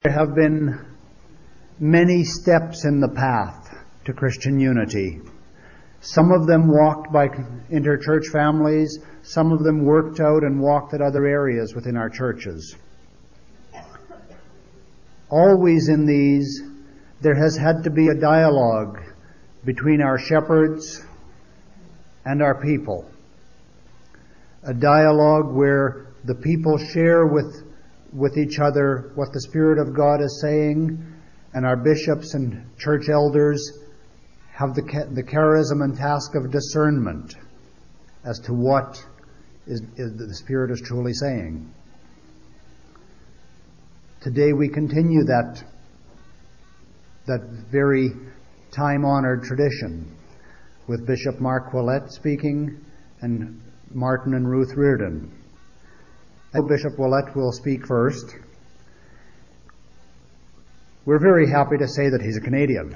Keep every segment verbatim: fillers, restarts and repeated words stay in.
There have been many steps in the path to Christian unity. Some of them walked by interchurch families, some of them worked out and walked at other areas within our churches. Always in these, there has had to be a dialogue between our shepherds and our people. A dialogue where the people share with with each other what the Spirit of God is saying, and our bishops and church elders have the the charism and task of discernment as to what is, is the Spirit is truly saying. Today we continue that that very time-honored tradition with Bishop Mark Willett speaking and Martin and Ruth Reardon. Bishop Willett will speak first. We're very happy to say that he's a Canadian,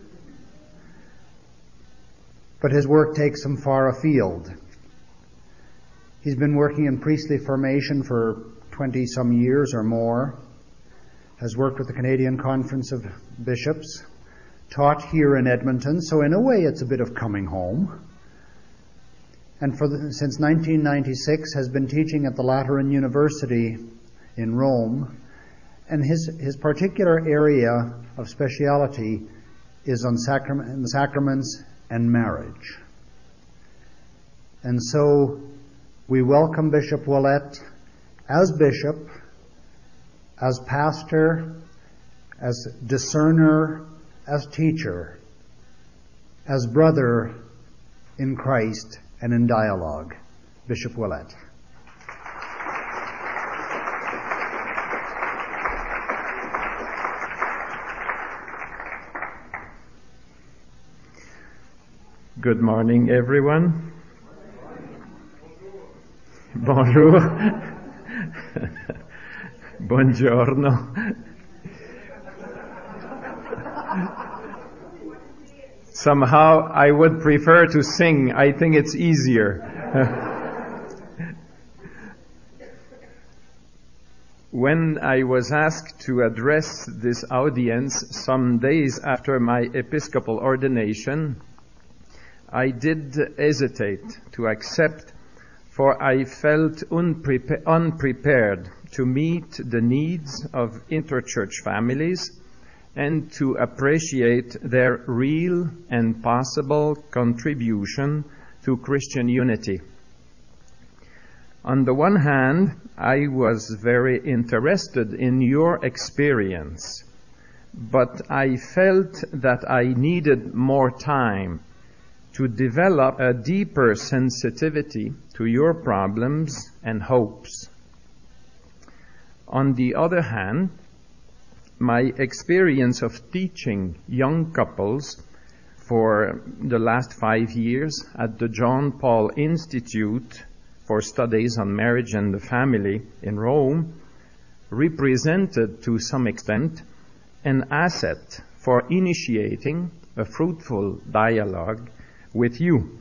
but his work takes him far afield. He's been working in priestly formation for twenty-some years or more, has worked with the Canadian Conference of Bishops, taught here in Edmonton, so in a way it's a bit of coming home. And for the, since nineteen ninety-six has been teaching at the Lateran University in Rome, and his his particular area of speciality is on sacram- sacraments and marriage. And so we welcome Bishop Willett as bishop, as pastor, as discerner, as teacher, as brother in Christ, and in dialogue. Bishop Willett. Good morning, everyone. Bonjour. Buongiorno. Somehow I would prefer to sing. I think it's easier. When I was asked to address this audience some days after my episcopal ordination, I did hesitate to accept, for I felt unprepa- unprepared to meet the needs of interchurch families and to appreciate their real and possible contribution to Christian unity. On the one hand, I was very interested in your experience, but I felt that I needed more time to develop a deeper sensitivity to your problems and hopes. On the other hand, my experience of teaching young couples for the last five years at the John Paul Institute for Studies on Marriage and the Family in Rome represented to some extent an asset for initiating a fruitful dialogue with you.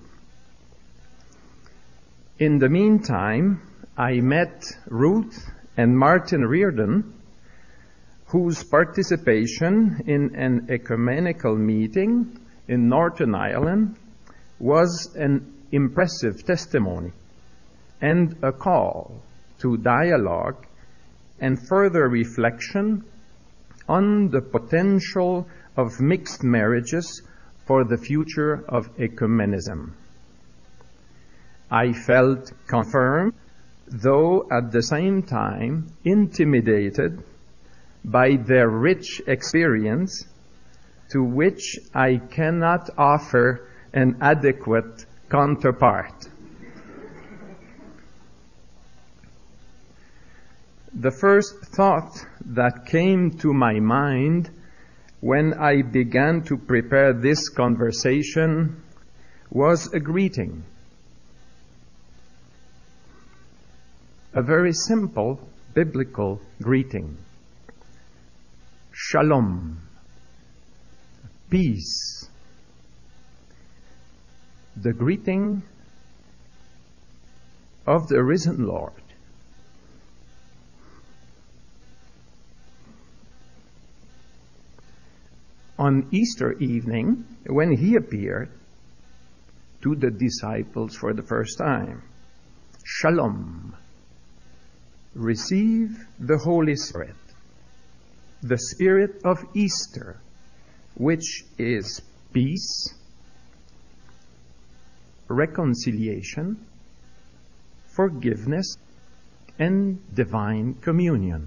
In the meantime, I met Ruth and Martin Reardon, whose participation in an ecumenical meeting in Northern Ireland was an impressive testimony and a call to dialogue and further reflection on the potential of mixed marriages for the future of ecumenism. I felt confirmed, though at the same time intimidated by their rich experience, to which I cannot offer an adequate counterpart. The first thought that came to my mind when I began to prepare this conversation was a greeting. A very simple biblical greeting. Shalom, peace. The greeting of the risen Lord. on Easter evening when he appeared to the disciples for the first time. Shalom. Receive the Holy Spirit, the Spirit of Easter, which is peace, reconciliation, forgiveness, and divine communion.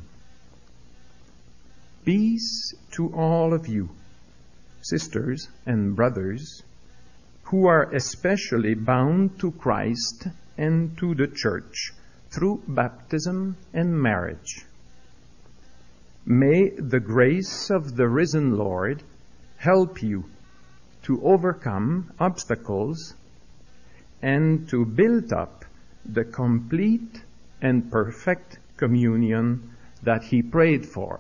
Peace to all of you, sisters and brothers, who are especially bound to Christ and to the Church through baptism and marriage. May the grace of the risen Lord help you to overcome obstacles and to build up the complete and perfect communion that he prayed for.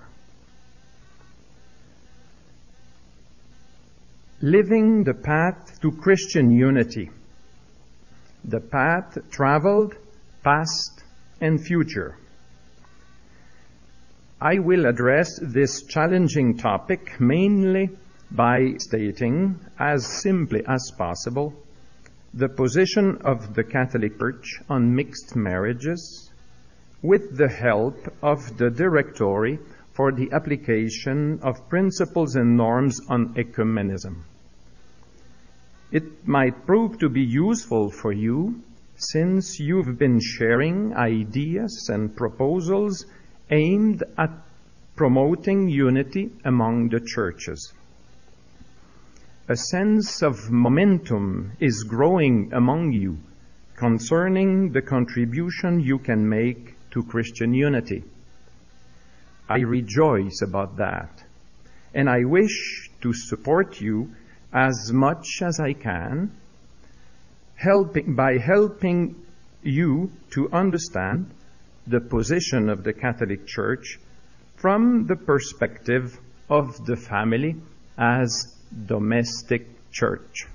Living the path to Christian unity, the path traveled, past and future. I will address this challenging topic mainly by stating, as simply as possible, the position of the Catholic Church on mixed marriages, with the help of the Directory for the application of principles and norms on ecumenism. It might prove to be useful for you, since you've been sharing ideas and proposals aimed at promoting unity among the churches. A sense of momentum is growing among you concerning the contribution you can make to Christian unity. I rejoice about that, and I wish to support you as much as I can, helping by helping you to understand the position of the Catholic Church from the perspective of the family as domestic church.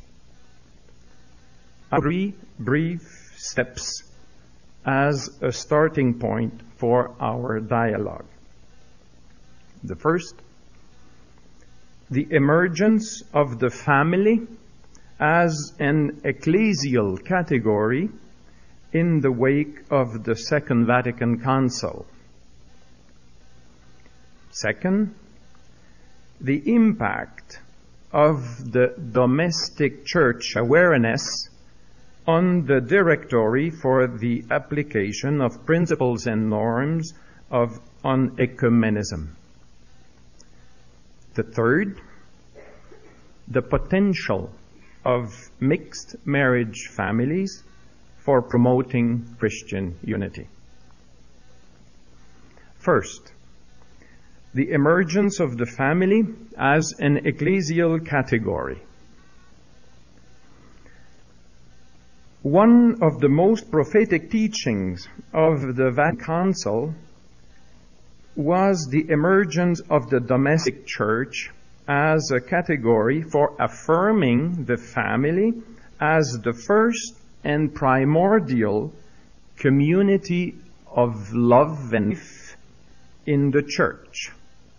Three brief steps as a starting point for our dialogue. The first, the emergence of the family as an ecclesial category in the wake of the Second Vatican Council. Second, the impact of the domestic church awareness on the Directory for the application of principles and norms of on ecumenism. The third, the potential of mixed marriage families for promoting Christian unity. First, the emergence of the family as an ecclesial category. One of the most prophetic teachings of the Vatican Council was the emergence of the domestic church as a category for affirming the family as the first and primordial community of love and life in the church.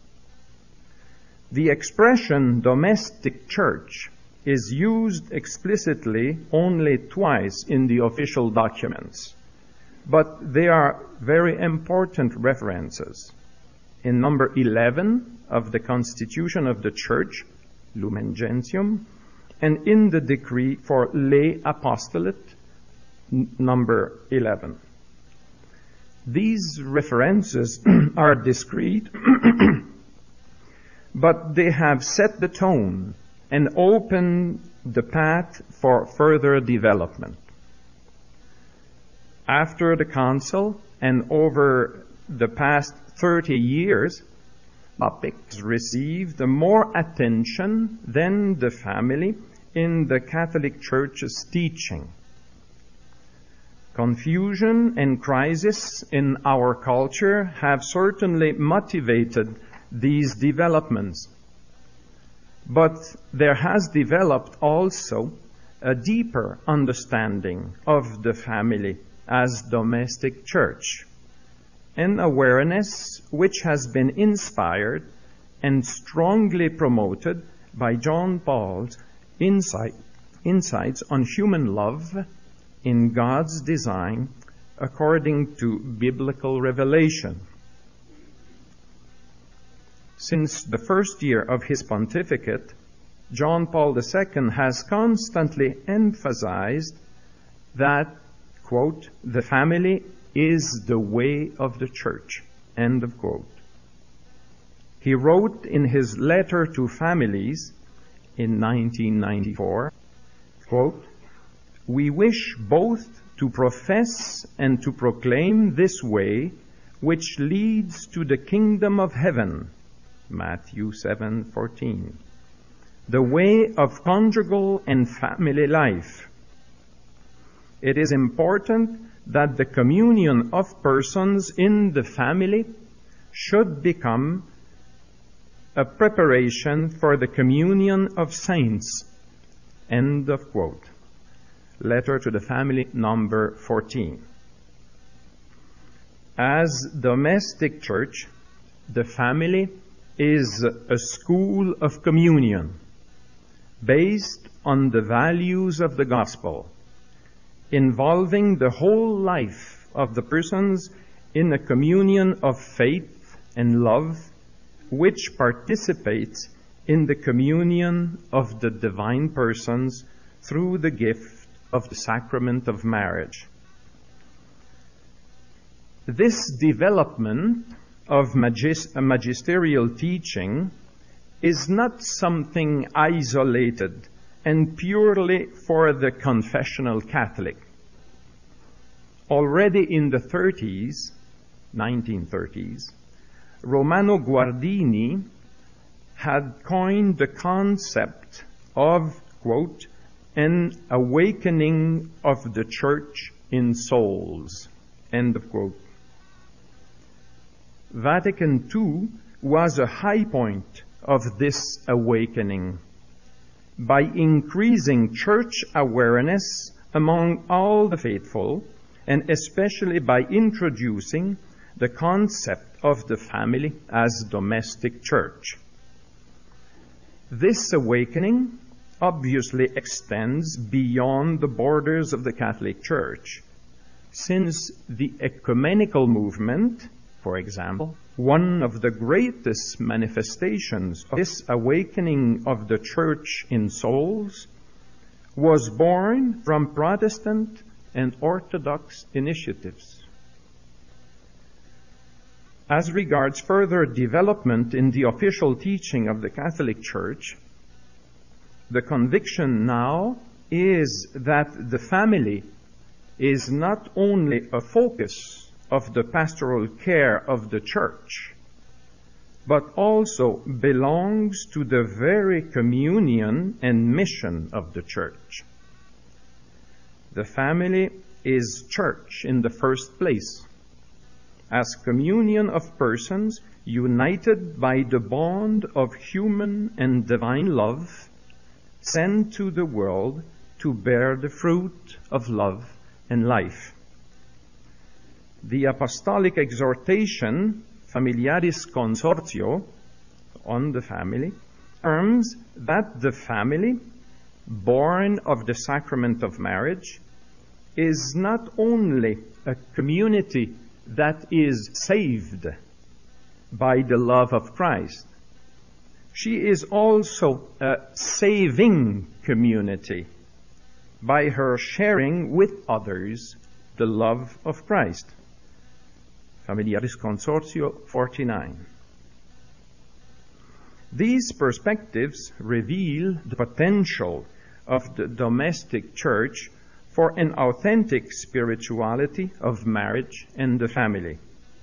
The expression domestic church is used explicitly only twice in the official documents, but they are very important references. In number eleven of the Constitution of the Church, Lumen Gentium, and in the decree for lay apostolate, n- number eleven. These references are discreet, but they have set the tone and opened the path for further development. After the Council and over the past thirty years, topics received more attention than the family in the Catholic Church's teaching. Confusion and crisis in our culture have certainly motivated these developments. But there has developed also a deeper understanding of the family as domestic church, an awareness which has been inspired and strongly promoted by John Paul's insight, insights on human love in God's design according to biblical revelation. Since the first year of his pontificate, John Paul the Second has constantly emphasized that, quote, the family is the way of the church, end of quote. He wrote in his letter to families in nineteen ninety-four, quote, we wish both to profess and to proclaim this way which leads to the kingdom of heaven, Matthew seven fourteen, the way of conjugal and family life. It is important that the communion of persons in the family should become a preparation for the communion of saints, end of quote. Letter to the family number fourteen. As domestic church, the family is a school of communion based on the values of the gospel, involving the whole life of the persons in a communion of faith and love, which participates in the communion of the divine persons through the gift of the sacrament of marriage. This development of magis- magisterial teaching is not something isolated and purely for the confessional Catholic. Already in the thirties, nineteen thirties, Romano Guardini had coined the concept of, quote, an awakening of the church in souls, end of quote. Vatican Two was a high point of this awakening by increasing church awareness among all the faithful, and especially by introducing the concept of the family as domestic church. This awakening obviously extends beyond the borders of the Catholic Church, since the ecumenical movement, for example, one of the greatest manifestations of this awakening of the church in souls, was born from Protestant and Orthodox initiatives. As regards further development in the official teaching of the Catholic Church, the conviction now is that the family is not only a focus of the pastoral care of the Church, but also belongs to the very communion and mission of the Church. The family is church in the first place, as communion of persons united by the bond of human and divine love, sent to the world to bear the fruit of love and life. The apostolic exhortation, Familiaris Consortio, on the family, affirms that the family, born of the sacrament of marriage, is not only a community that is saved by the love of Christ, she is also a saving community by her sharing with others the love of Christ. Familiaris Consortio forty-nine. These perspectives reveal the potential of the domestic church for an authentic spirituality of marriage and the family.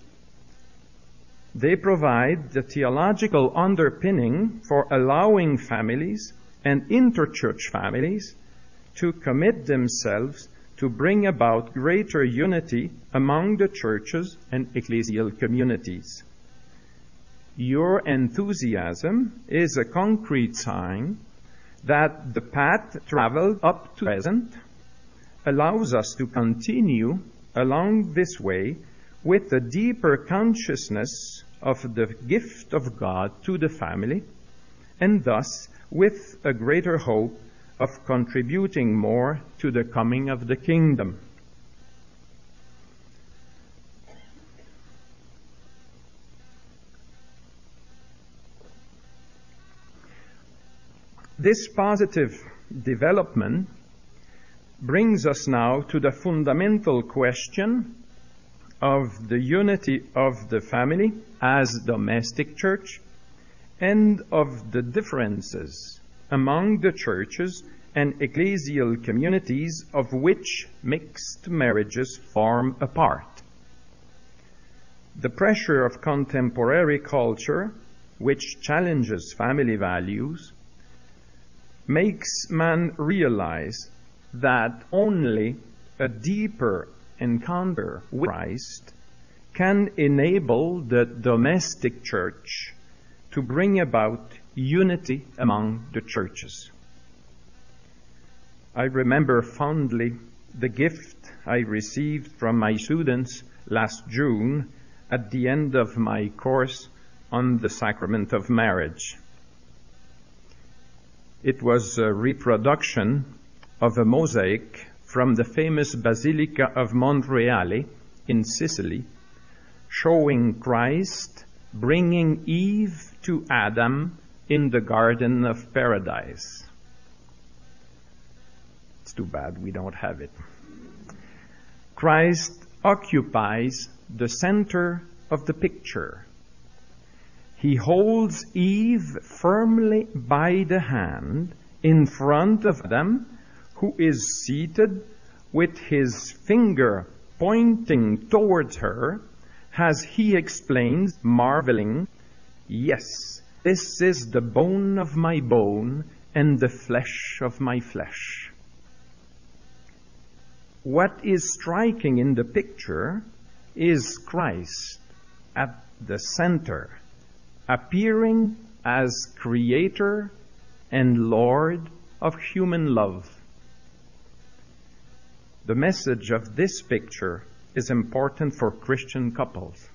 They provide the theological underpinning for allowing families and interchurch families to commit themselves to bring about greater unity among the churches and ecclesial communities. Your enthusiasm is a concrete sign that the path traveled up to present allows us to continue along this way with a deeper consciousness of the gift of God to the family and thus with a greater hope of contributing more to the coming of the kingdom. This positive development brings us now to the fundamental question of the unity of the family as domestic church and of the differences among the churches and ecclesial communities of which mixed marriages form a part. The pressure of contemporary culture, which challenges family values, makes man realize that only a deeper encounter with Christ can enable the domestic church to bring about unity among the churches. I remember fondly the gift I received from my students last June at the end of my course on the sacrament of marriage. It was a reproduction of a mosaic from the famous Basilica of Monreale in Sicily, showing Christ bringing Eve to Adam in the Garden of Paradise. It's too bad we don't have it. Christ occupies the center of the picture. He holds Eve firmly by the hand in front of Adam, who is seated with his finger pointing towards her, as he explains, marveling, "Yes, this is the bone of my bone and the flesh of my flesh." What is striking in the picture is Christ at the center, appearing as Creator and Lord of human love. The message of this picture is important for Christian couples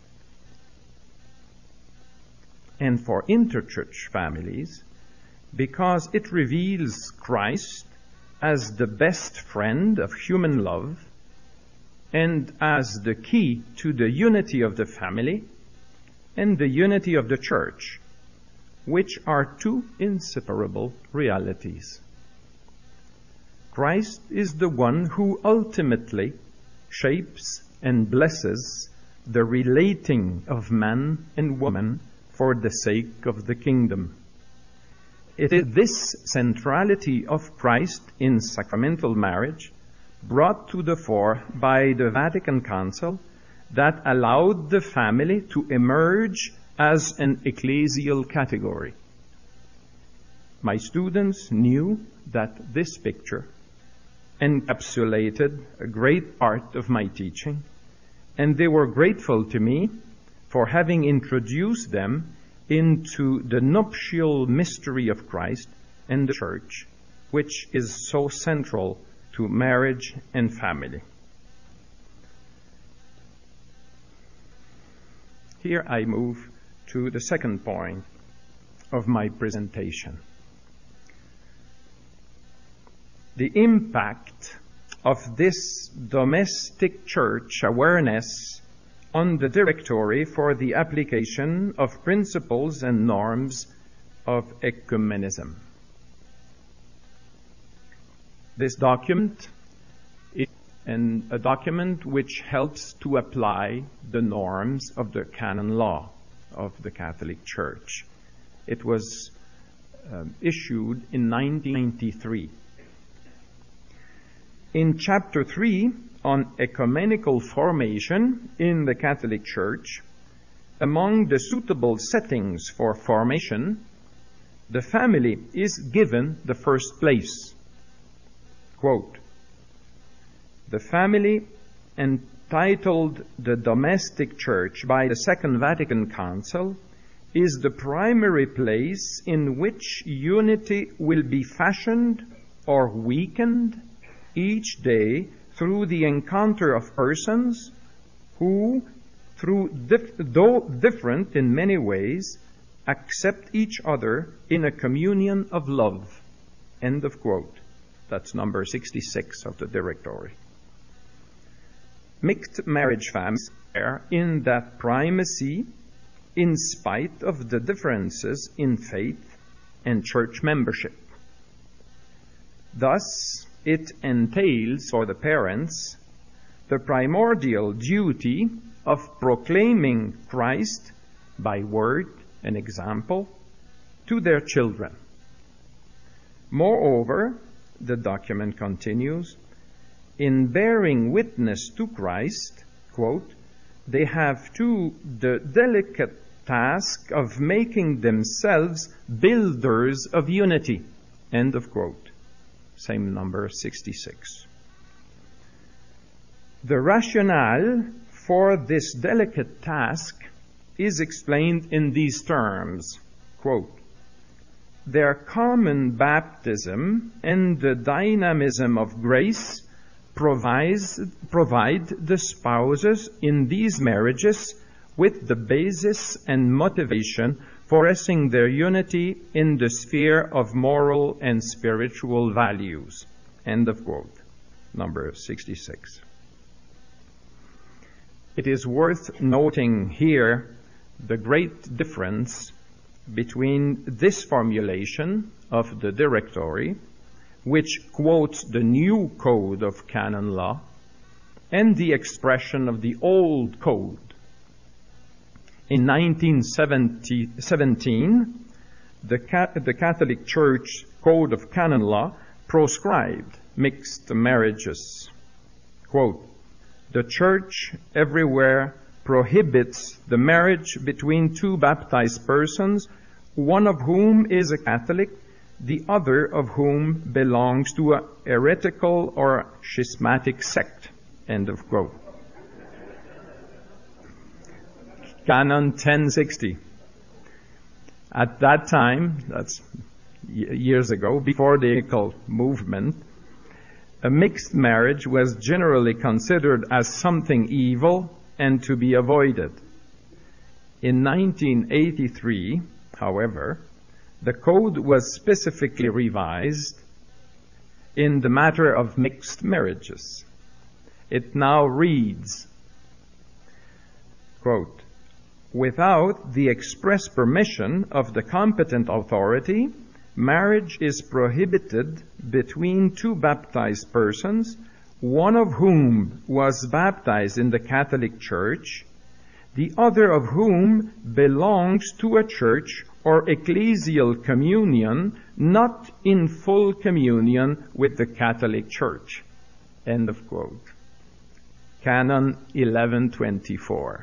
and for interchurch families because it reveals Christ as the best friend of human love and as the key to the unity of the family and the unity of the church, which are two inseparable realities. Christ is the one who ultimately shapes and blesses the relating of man and woman for the sake of the kingdom. It is this centrality of Christ in sacramental marriage, brought to the fore by the Vatican Council, that allowed the family to emerge as an ecclesial category. My students knew that this picture encapsulated a great part of my teaching, and they were grateful to me for having introduced them into the nuptial mystery of Christ and the Church, which is so central to marriage and family. Here I move to the second point of my presentation. The impact of this domestic church awareness on the Directory for the application of principles and norms of ecumenism. This document is an, a document which helps to apply the norms of the canon law of the Catholic Church. It was um, issued in nineteen ninety-three. In Chapter three, on ecumenical formation in the Catholic Church, among the suitable settings for formation, the family is given the first place. Quote, "The family, entitled the domestic church by the Second Vatican Council, is the primary place in which unity will be fashioned or weakened each day through the encounter of persons who, through dif- though different in many ways, accept each other in a communion of love. End of quote. That's number sixty-six of the Directory. Mixed marriage families are in that primacy in spite of the differences in faith and church membership. Thus, it entails for the parents the primordial duty of proclaiming Christ by word and example to their children. Moreover, the document continues, in bearing witness to Christ, quote, they have too the delicate task of making themselves builders of unity. End of quote. Same number, sixty-six. The rationale for this delicate task is explained in these terms, quote, their common baptism and the dynamism of grace provides, provide the spouses in these marriages with the basis and motivation for pressing their unity in the sphere of moral and spiritual values. End of quote. Number sixty-six. It is worth noting here the great difference between this formulation of the Directory, which quotes the new code of canon law, and the expression of the old code. In nineteen seventeen, the, the Catholic Church Code of Canon Law proscribed mixed marriages. Quote, the Church everywhere prohibits the marriage between two baptized persons, one of whom is a Catholic, the other of whom belongs to a heretical or schismatic sect. End of quote. Canon ten sixty. At that time, that's years ago, before the ecumenical movement, a mixed marriage was generally considered as something evil and to be avoided. In nineteen eighty-three, however, the code was specifically revised in the matter of mixed marriages. It now reads, quote, without the express permission of the competent authority, marriage is prohibited between two baptized persons, one of whom was baptized in the Catholic Church, the other of whom belongs to a church or ecclesial communion not in full communion with the Catholic Church. End of quote. Canon eleven twenty-four.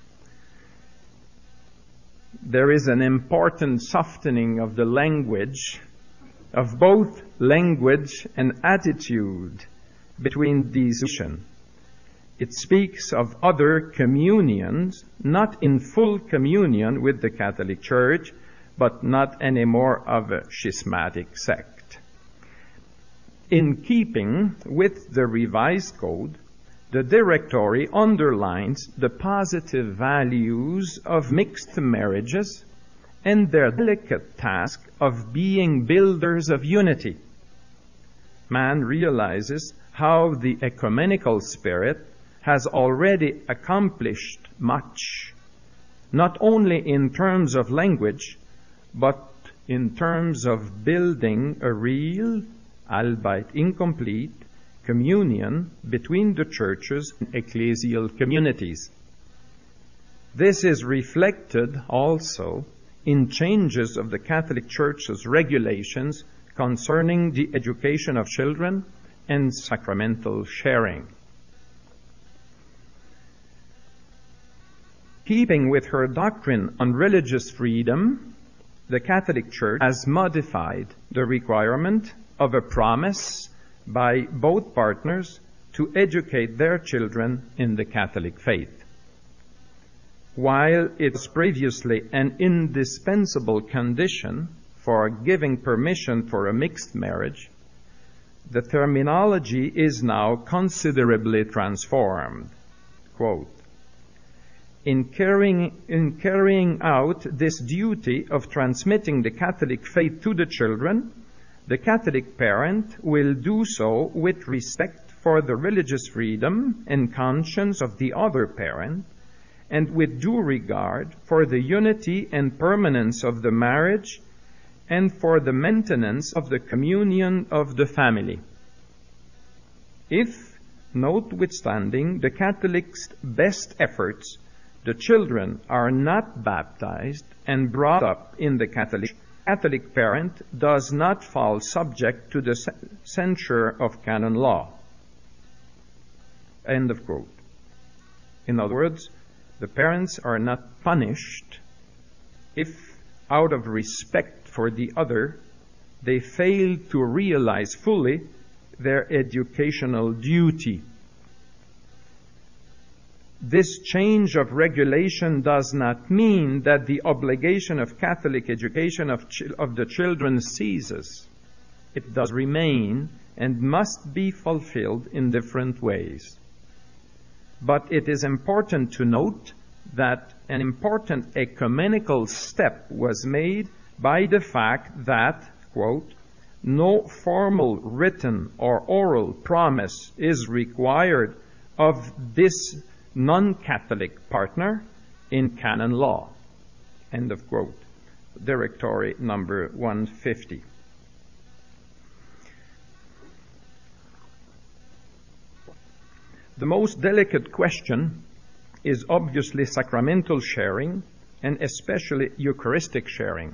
There is an important softening of the language, of both language and attitude between these issues. It speaks of other communions, not in full communion with the Catholic Church, but not any more of a schismatic sect. In keeping with the revised code, the Directory underlines the positive values of mixed marriages and their delicate task of being builders of unity. Man realizes how the ecumenical spirit has already accomplished much, not only in terms of language, but in terms of building a real, albeit incomplete, communion between the churches and ecclesial communities. This is reflected also in changes of the Catholic Church's regulations concerning the education of children and sacramental sharing. Keeping with her doctrine on religious freedom, the Catholic Church has modified the requirement of a promise by both partners to educate their children in the Catholic faith. While it was previously an indispensable condition for giving permission for a mixed marriage, the terminology is now considerably transformed. Quote, In carrying, in carrying out this duty of transmitting the Catholic faith to the children, the Catholic parent will do so with respect for the religious freedom and conscience of the other parent, and with due regard for the unity and permanence of the marriage and for the maintenance of the communion of the family. If, notwithstanding the Catholic's best efforts, the children are not baptized and brought up in the Catholic, Catholic parent does not fall subject to the censure of canon law. End of quote. In other words, the parents are not punished if, out of respect for the other, they fail to realize fully their educational duty. This change of regulation does not mean that the obligation of Catholic education of, ch- of the children ceases. It does remain and must be fulfilled in different ways. But it is important to note that an important ecumenical step was made by the fact that, quote, no formal written or oral promise is required of this non-Catholic partner in canon law. End of quote. Directory number one fifty. The most delicate question is obviously sacramental sharing, and especially Eucharistic sharing.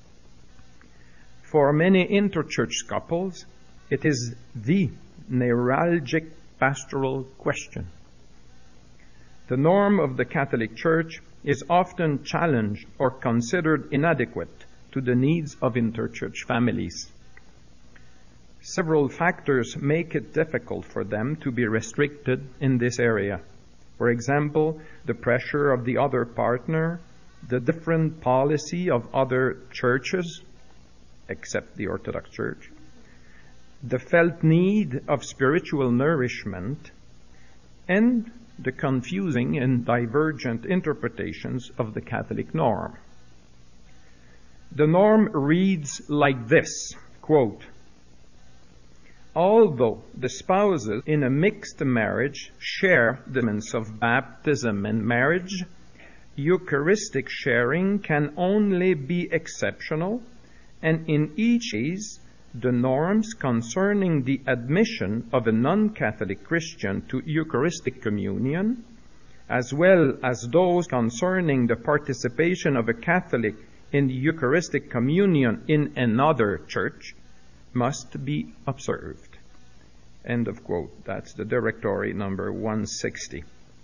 For many interchurch couples, it is the neuralgic pastoral question. The norm of the Catholic Church is often challenged or considered inadequate to the needs of interchurch families. Several factors make it difficult for them to be restricted in this area. For example, the pressure of the other partner, the different policy of other churches, except the Orthodox Church, the felt need of spiritual nourishment, and the confusing and divergent interpretations of the Catholic norm. The norm reads like this, quote, although the spouses in a mixed marriage share the elements of baptism and marriage, Eucharistic sharing can only be exceptional, and in each case, the norms concerning the admission of a non-Catholic Christian to Eucharistic communion, as well as those concerning the participation of a Catholic in the Eucharistic communion in another church, must be observed. End of quote. That's the Directory number one sixty.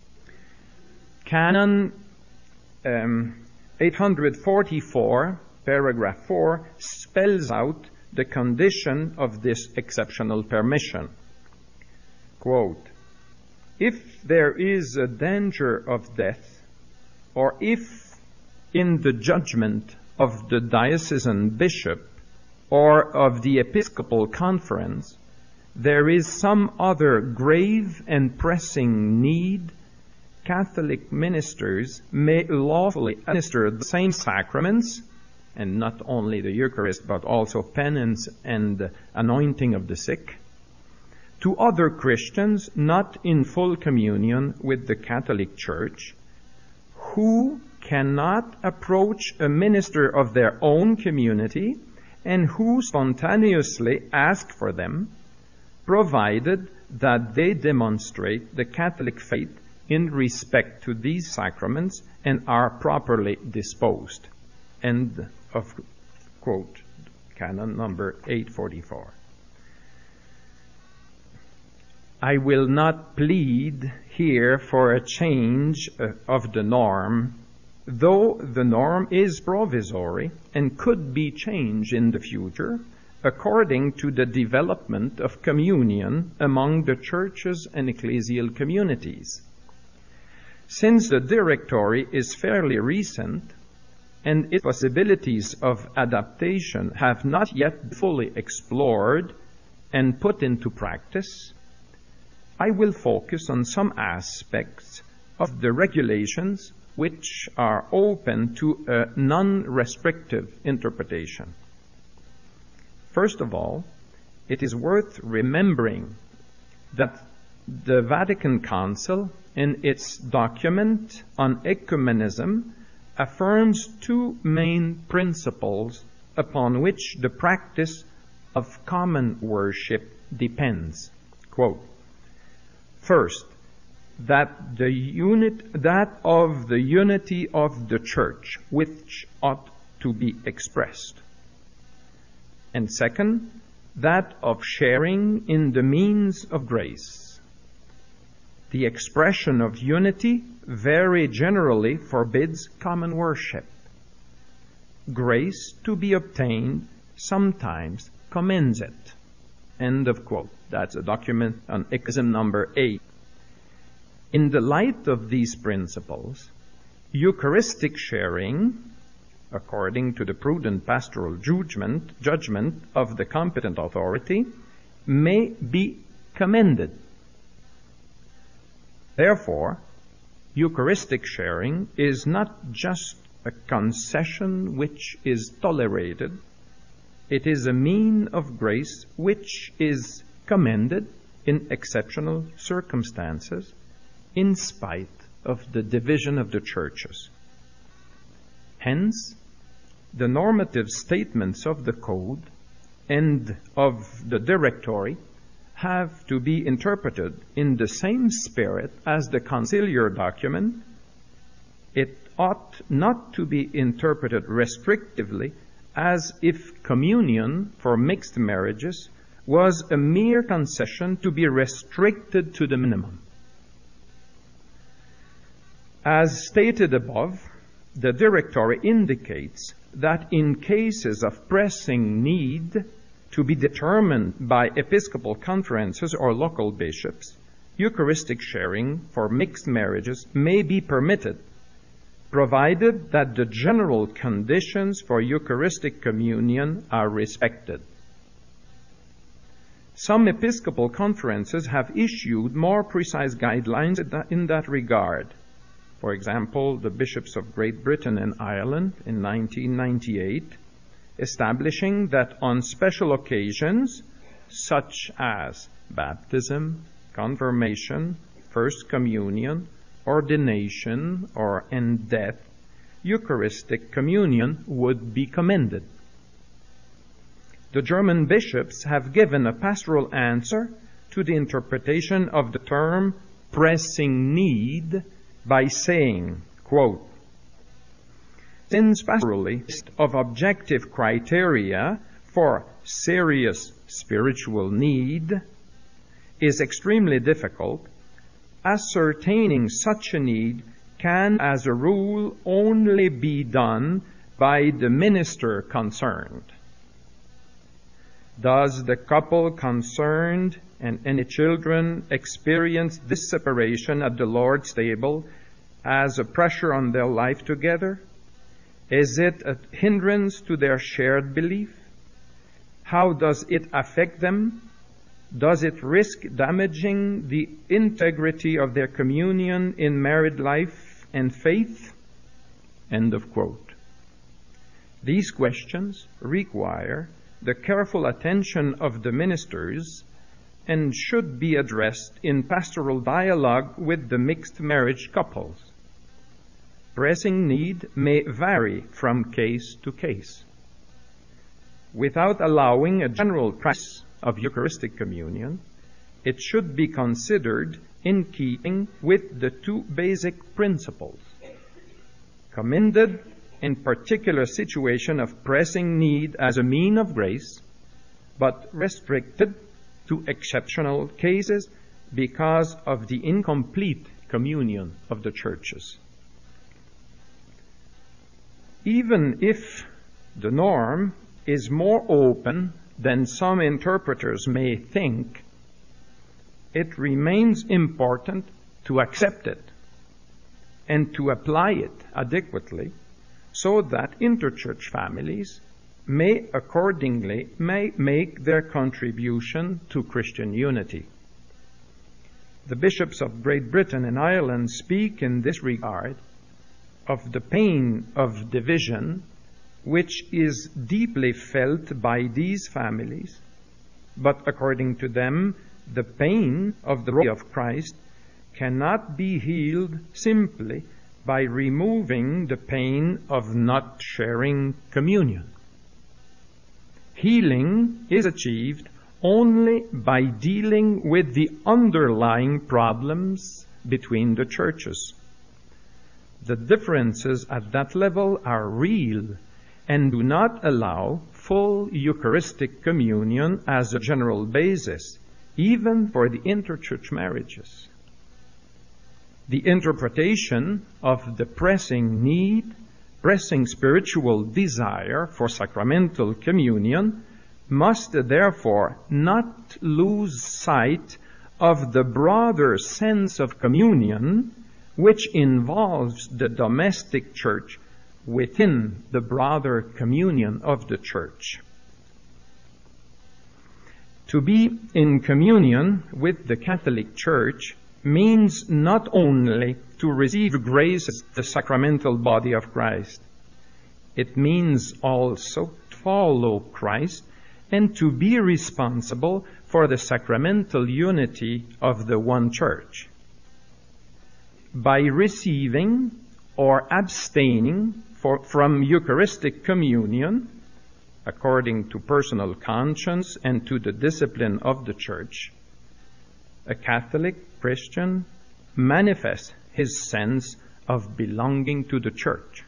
Canon um, eight forty-four, paragraph four, spells out the condition of this exceptional permission. Quote, if there is a danger of death, or if in the judgment of the diocesan bishop or of the Episcopal Conference, there is some other grave and pressing need, Catholic ministers may lawfully administer the same sacraments, and not only the Eucharist, but also penance and anointing of the sick, to other Christians not in full communion with the Catholic Church, who cannot approach a minister of their own community and who spontaneously ask for them, provided that they demonstrate the Catholic faith in respect to these sacraments and are properly disposed. End of quote, canon number eight forty-four. I will not plead here for a change of the norm, though the norm is provisory and could be changed in the future according to the development of communion among the churches and ecclesial communities. Since the Directory is fairly recent, and its possibilities of adaptation have not yet fully explored and put into practice, I will focus on some aspects of the regulations which are open to a non-restrictive interpretation. First of all, it is worth remembering that the Vatican Council, in its document on ecumenism, affirms two main principles upon which the practice of common worship depends. Quote, first, that the unit that of the unity of the Church, which ought to be expressed. And second, that of sharing in the means of grace. The expression of unity very generally forbids common worship. Grace to be obtained sometimes commends it. End of quote. That's a document on ecumenism number eight. In the light of these principles, Eucharistic sharing, according to the prudent pastoral judgment, judgment of the competent authority, may be commended. Therefore, Eucharistic sharing is not just a concession which is tolerated, it is a mean of grace which is commended in exceptional circumstances, in spite of the division of the churches. Hence, the normative statements of the Code and of the Directory have to be interpreted in the same spirit as the conciliar document. It ought not to be interpreted restrictively, as if communion for mixed marriages was a mere concession to be restricted to the minimum. As stated above, the Directory indicates that in cases of pressing need to be determined by episcopal conferences or local bishops, Eucharistic sharing for mixed marriages may be permitted, provided that the general conditions for Eucharistic communion are respected. Some episcopal conferences have issued more precise guidelines in that regard. For example, the bishops of Great Britain and Ireland in nineteen ninety-eight, establishing that on special occasions, such as baptism, confirmation, first communion, ordination, or and death, Eucharistic communion would be commended. The German bishops have given a pastoral answer to the interpretation of the term pressing need by saying, quote, since pastorally of objective criteria for serious spiritual need is extremely difficult, ascertaining such a need can, as a rule, only be done by the minister concerned. Does the couple concerned and any children experience this separation at the Lord's table as a pressure on their life together? Is it a hindrance to their shared belief? How does it affect them? Does it risk damaging the integrity of their communion in married life and faith? End of quote. These questions require the careful attention of the ministers and should be addressed in pastoral dialogue with the mixed marriage couples. Pressing need may vary from case to case. Without allowing a general practice of Eucharistic communion, it should be considered in keeping with the two basic principles. Commended in particular situation of pressing need as a mean of grace, but restricted to exceptional cases because of the incomplete communion of the churches. Even if the norm is more open than some interpreters may think, it remains important to accept it and to apply it adequately so that interchurch families may accordingly may make their contribution to Christian unity. The bishops of Great Britain and Ireland speak in this regard of the pain of division, which is deeply felt by these families, but according to them, the pain of the body of Christ cannot be healed simply by removing the pain of not sharing communion. Healing is achieved only by dealing with the underlying problems between the churches. The differences at that level are real and do not allow full Eucharistic communion as a general basis, even for the interchurch marriages. The interpretation of the pressing need, pressing spiritual desire for sacramental communion must therefore not lose sight of the broader sense of communion which involves the domestic church within the broader communion of the church. To be in communion with the Catholic Church means not only to receive grace as the sacramental body of Christ, it means also to follow Christ and to be responsible for the sacramental unity of the one church. By receiving or abstaining for, from Eucharistic communion, according to personal conscience and to the discipline of the church, a Catholic Christian manifests his sense of belonging to the church.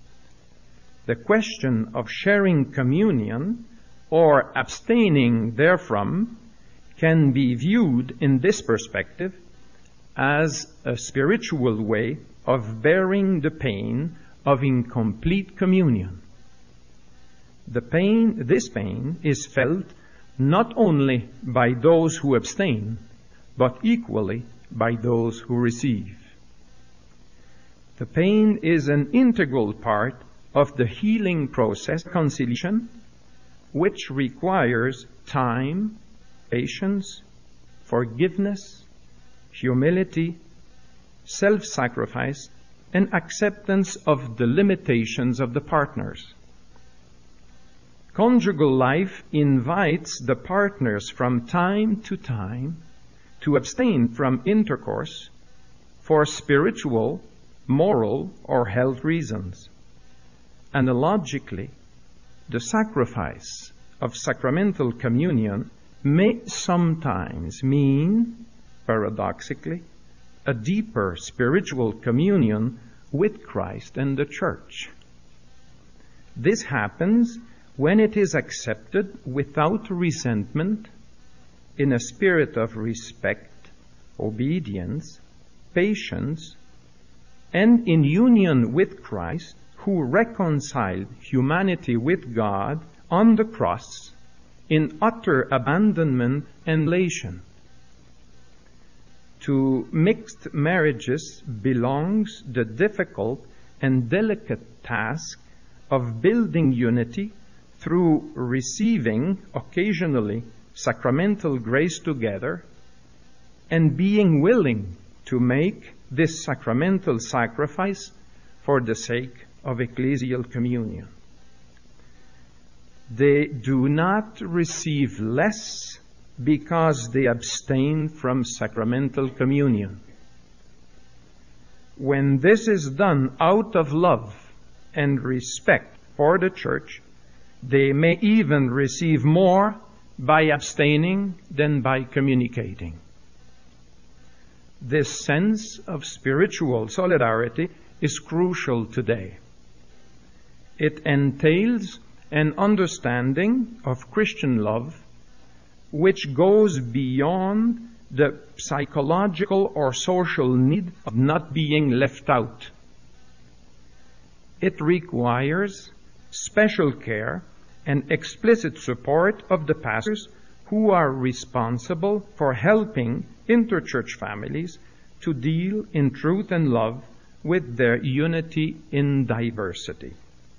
The question of sharing communion or abstaining therefrom can be viewed in this perspective as a spiritual way of bearing the pain of incomplete communion. The pain, this pain is felt not only by those who abstain, but equally by those who receive. The pain is an integral part of the healing process, reconciliation, which requires time, patience, forgiveness, humility, self-sacrifice, and acceptance of the limitations of the partners. Conjugal life invites the partners from time to time to abstain from intercourse for spiritual, moral, or health reasons. Analogically, the sacrifice of sacramental communion may sometimes mean, paradoxically, a deeper spiritual communion with Christ and the Church. This happens when it is accepted without resentment, in a spirit of respect, obedience, patience, and in union with Christ, who reconciled humanity with God on the cross in utter abandonment and elation. To mixed marriages belongs the difficult and delicate task of building unity through receiving occasionally sacramental grace together and being willing to make this sacramental sacrifice for the sake of ecclesial communion. They do not receive less because they abstain from sacramental communion. When this is done out of love and respect for the Church, they may even receive more by abstaining than by communicating. This sense of spiritual solidarity is crucial today. It entails an understanding of Christian love which goes beyond the psychological or social need of not being left out. It requires special care and explicit support of the pastors who are responsible for helping interchurch families to deal in truth and love with their unity in diversity.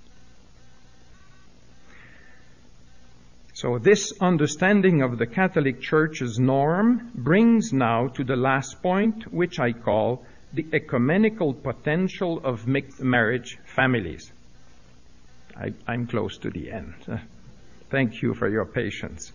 So this understanding of the Catholic Church's norm brings now to the last point, which I call the ecumenical potential of mixed marriage families. I, I'm close to the end. Uh, thank you for your patience.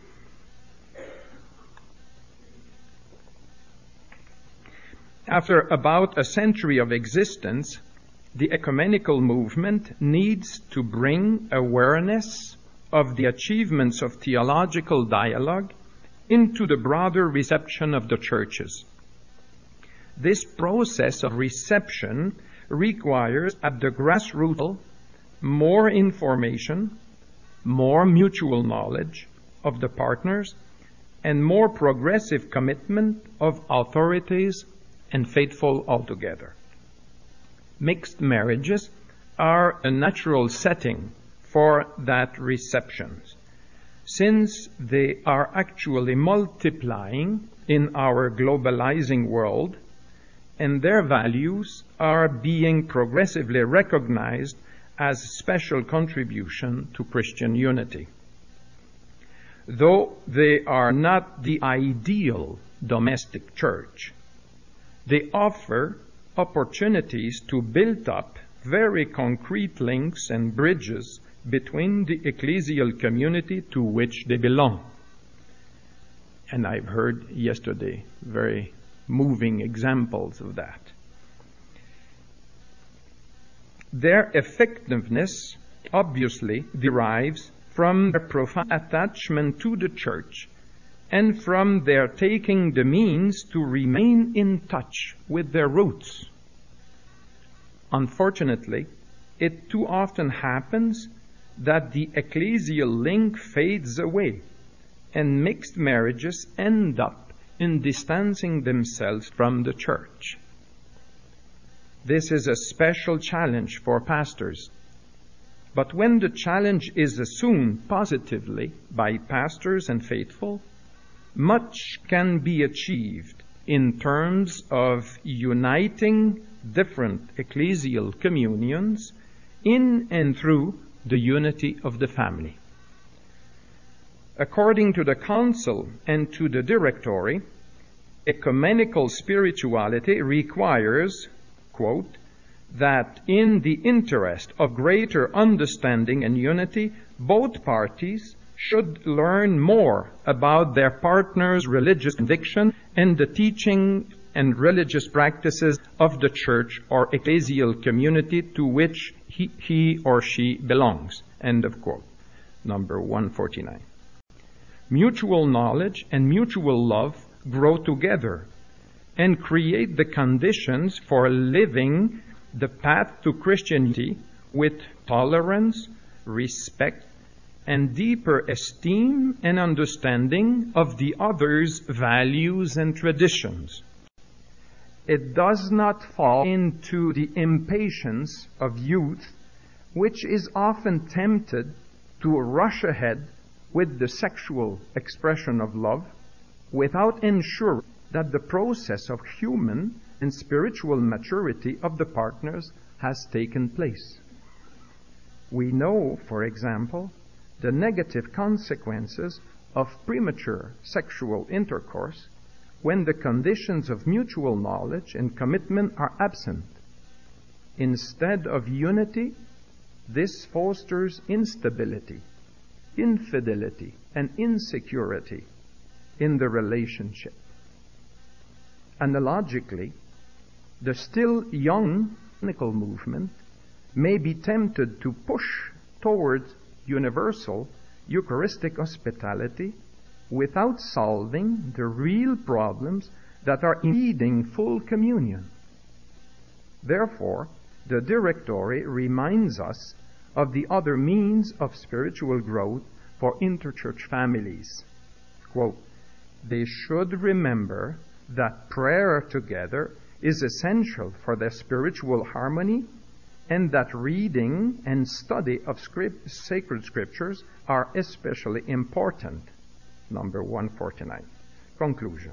After about a century of existence, the ecumenical movement needs to bring awareness of the achievements of theological dialogue into the broader reception of the churches. This process of reception requires, at the grassroots level, more information, more mutual knowledge of the partners, and more progressive commitment of authorities and faithful altogether. Mixed marriages are a natural setting for that reception, since they are actually multiplying in our globalizing world, and their values are being progressively recognized as special contribution to Christian unity. Though they are not the ideal domestic church, they offer opportunities to build up very concrete links and bridges between the ecclesial community to which they belong. And I've heard yesterday very moving examples of that. Their effectiveness obviously derives from their profound attachment to the church and from their taking the means to remain in touch with their roots. Unfortunately, it too often happens that the ecclesial link fades away and mixed marriages end up in distancing themselves from the church. This is a special challenge for pastors. But when the challenge is assumed positively by pastors and faithful, much can be achieved in terms of uniting different ecclesial communions in and through the unity of the family. According to the Council and to the Directory, ecumenical spirituality requires, quote, that in the interest of greater understanding and unity, both parties should learn more about their partner's religious conviction and the teaching and religious practices of the church or ecclesial community to which he, he or she belongs. End of quote. Number one forty-nine. Mutual knowledge and mutual love grow together and create the conditions for living the path to Christianity with tolerance, respect, and deeper esteem and understanding of the other's values and traditions. It does not fall into the impatience of youth, which is often tempted to rush ahead with the sexual expression of love without ensuring that the process of human and spiritual maturity of the partners has taken place. We know, for example, the negative consequences of premature sexual intercourse when the conditions of mutual knowledge and commitment are absent. Instead of unity, this fosters instability, infidelity, and insecurity in the relationship. Analogically, the still young ecumenical movement may be tempted to push towards universal Eucharistic hospitality without solving the real problems that are impeding full communion. Therefore, the Directory reminds us of the other means of spiritual growth for interchurch families. Quote, they should remember that prayer together is essential for their spiritual harmony, and that reading and study of script, sacred scriptures are especially important. Number one forty-nine. Conclusion.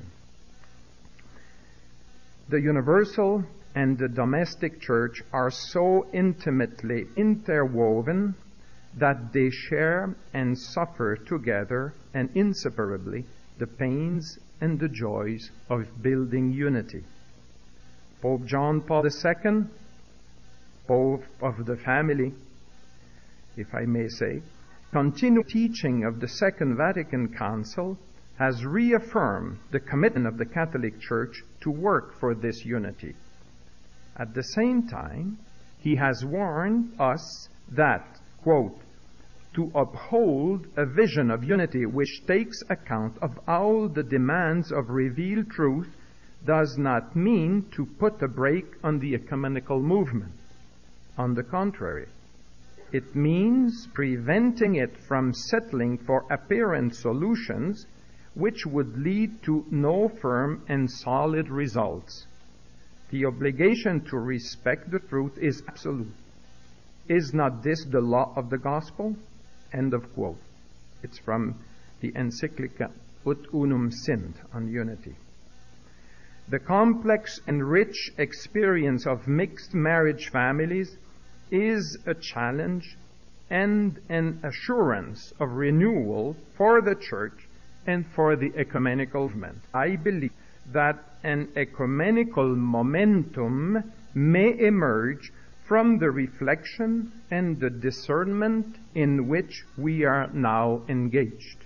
The universal and the domestic church are so intimately interwoven that they share and suffer together and inseparably the pains and the joys of building unity. Pope John Paul the Second, Pope of the family, if I may say, continued teaching of the Second Vatican Council has reaffirmed the commitment of the Catholic Church to work for this unity. At the same time, he has warned us that, quote, to uphold a vision of unity which takes account of all the demands of revealed truth does not mean to put a brake on the ecumenical movement. On the contrary, it means preventing it from settling for apparent solutions which would lead to no firm and solid results. The obligation to respect the truth is absolute. Is not this the law of the gospel? End of quote. It's from the encyclica Ut Unum Sint on unity. The complex and rich experience of mixed marriage families is a challenge and an assurance of renewal for the Church and for the ecumenical movement. I believe that an ecumenical momentum may emerge from the reflection and the discernment in which we are now engaged.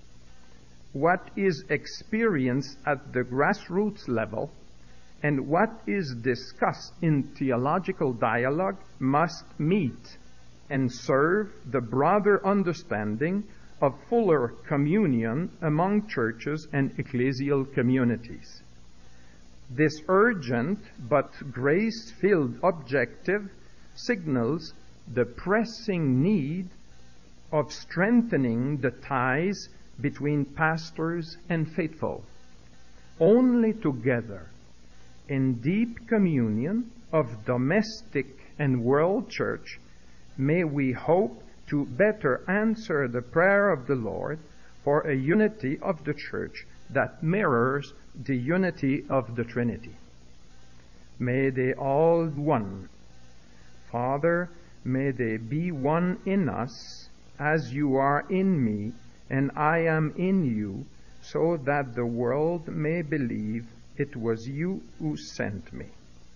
What is experienced at the grassroots level and what is discussed in theological dialogue must meet and serve the broader understanding of fuller communion among churches and ecclesial communities. This urgent but grace-filled objective signals the pressing need of strengthening the ties between pastors and faithful. Only together, in deep communion of domestic and world church, may we hope to better answer the prayer of the Lord for a unity of the Church that mirrors the unity of the Trinity. May they all be one. Father, may they be one in us, as you are in me, and I am in you, so that the world may believe it was you who sent me.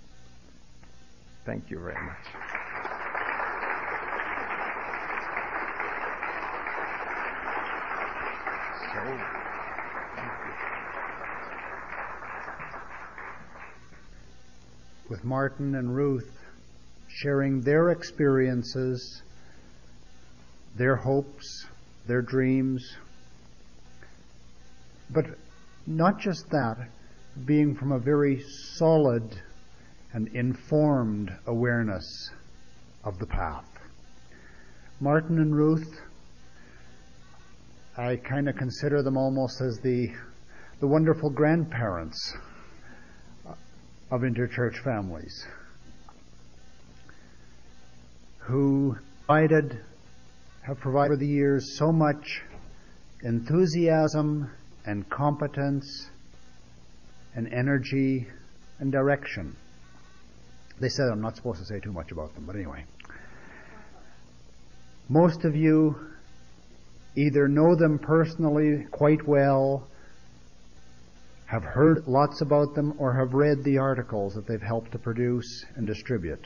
Thank you very much. So, with Martin and Ruth sharing their experiences, their hopes, their dreams, but not just that, being from a very solid and informed awareness of the path. Martin and Ruth, I kind of consider them almost as the the wonderful grandparents of interchurch families who provided, have provided over the years so much enthusiasm and competence and energy and direction. They said I'm not supposed to say too much about them, but anyway. Most of you either know them personally quite well, have heard lots about them, or have read the articles that they've helped to produce and distribute.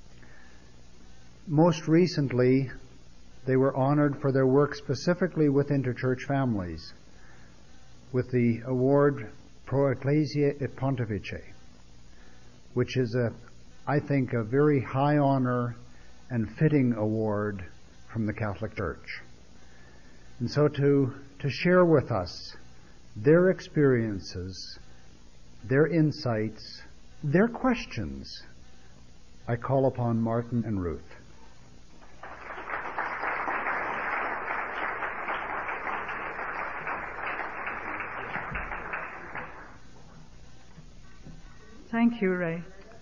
Most recently, they were honored for their work specifically with interchurch families with the award Pro Ecclesia et Pontifice, which is, a, I think, a very high honor and fitting award from the Catholic Church. And so to, to share with us their experiences, their insights, their questions, I call upon Martin and Ruth. Thank you, Ray.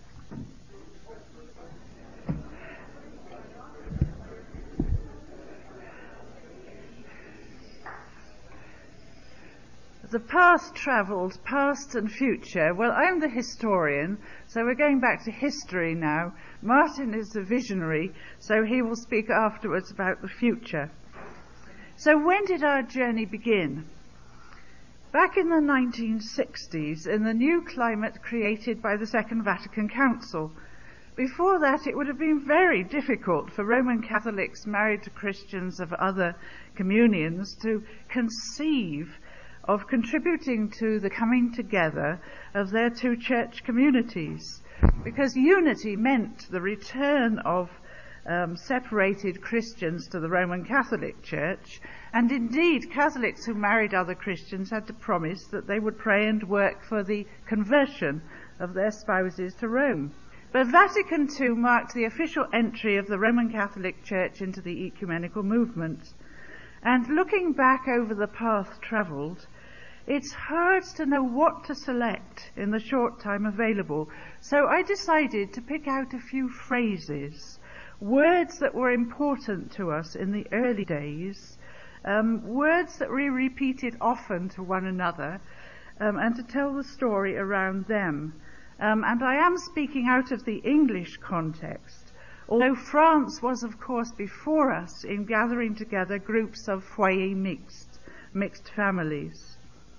The past travels, past and future. Well, I'm the historian, so we're going back to history now. Martin is the visionary, so he will speak afterwards about the future. So when did our journey begin? back in the nineteen sixties, in the new climate created by the Second Vatican Council. Before that, it would have been very difficult for Roman Catholics married to Christians of other communions to conceive of contributing to the coming together of their two church communities, because unity meant the return of um, separated Christians to the Roman Catholic Church, and indeed Catholics who married other Christians had to promise that they would pray and work for the conversion of their spouses to Rome. But Vatican Two marked the official entry of the Roman Catholic Church into the ecumenical movement. And looking back over the path travelled, it's hard to know what to select in the short time available. So I decided to pick out a few phrases, words that were important to us in the early days, um, words that we repeated often to one another, um, and to tell the story around them. Um, and I am speaking out of the English context, although France was, of course, before us in gathering together groups of foyer mixed, mixed families.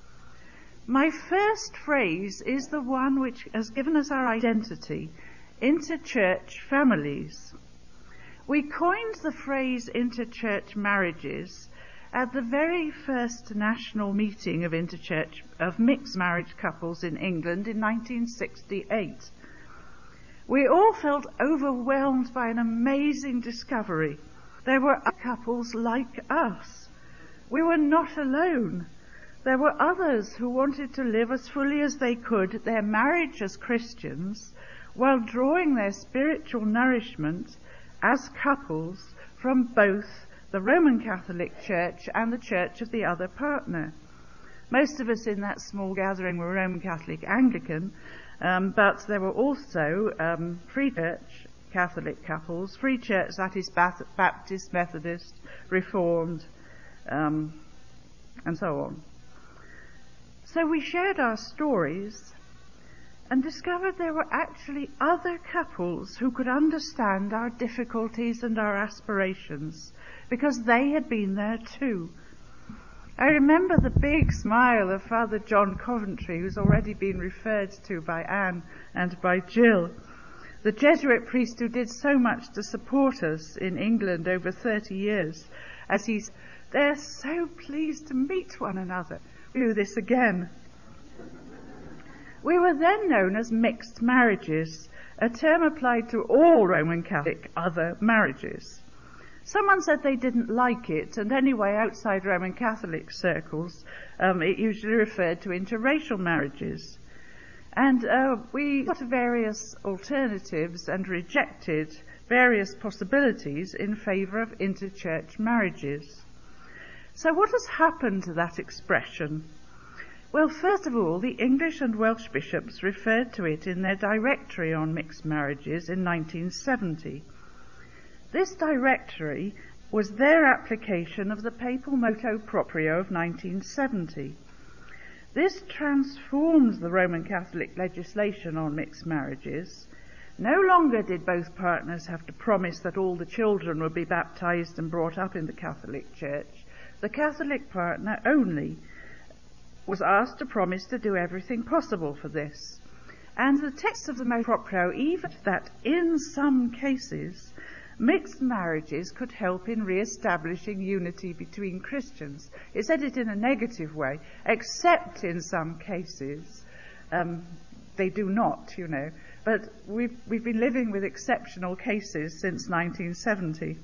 My first phrase is the one which has given us our identity, inter-church families. We coined the phrase inter-church marriages at the very first national meeting of interchurch of mixed marriage couples in England in nineteen sixty-eight. We all felt overwhelmed by an amazing discovery. There were other couples like us. We were not alone. There were others who wanted to live as fully as they could their marriage as Christians, while drawing their spiritual nourishment as couples from both the Roman Catholic Church and the church of the other partner. Most of us in that small gathering were Roman Catholic Anglican, um, but there were also um, Free Church Catholic couples, Free Church, that is Baptist, Methodist, Reformed, um, and so on. So we shared our stories and discovered there were actually other couples who could understand our difficulties and our aspirations, because they had been there too. I remember the big smile of Father John Coventry, who's already been referred to by Anne and by Jill, the Jesuit priest who did so much to support us in England over thirty years, as he's, they're so pleased to meet one another. We do this again. We were then known as mixed marriages, a term applied to all Roman Catholic other marriages. Someone said they didn't like it, and anyway, outside Roman Catholic circles, um, it usually referred to interracial marriages. And uh, we got various alternatives and rejected various possibilities in favour of interchurch marriages. So what has happened to that expression? Well, first of all, the English and Welsh bishops referred to it in their directory on mixed marriages in nineteen seventy. This directory was their application of the papal motu proprio of nineteen seventy. This transformed the Roman Catholic legislation on mixed marriages. No longer did both partners have to promise that all the children would be baptized and brought up in the Catholic Church. The Catholic partner only was asked to promise to do everything possible for this. And the text of the motu proprio even that in some cases mixed marriages could help in re-establishing unity between Christians. It said it in a negative way, except in some cases. Um, they do not, you know. But we've, we've been living with exceptional cases since nineteen seventy.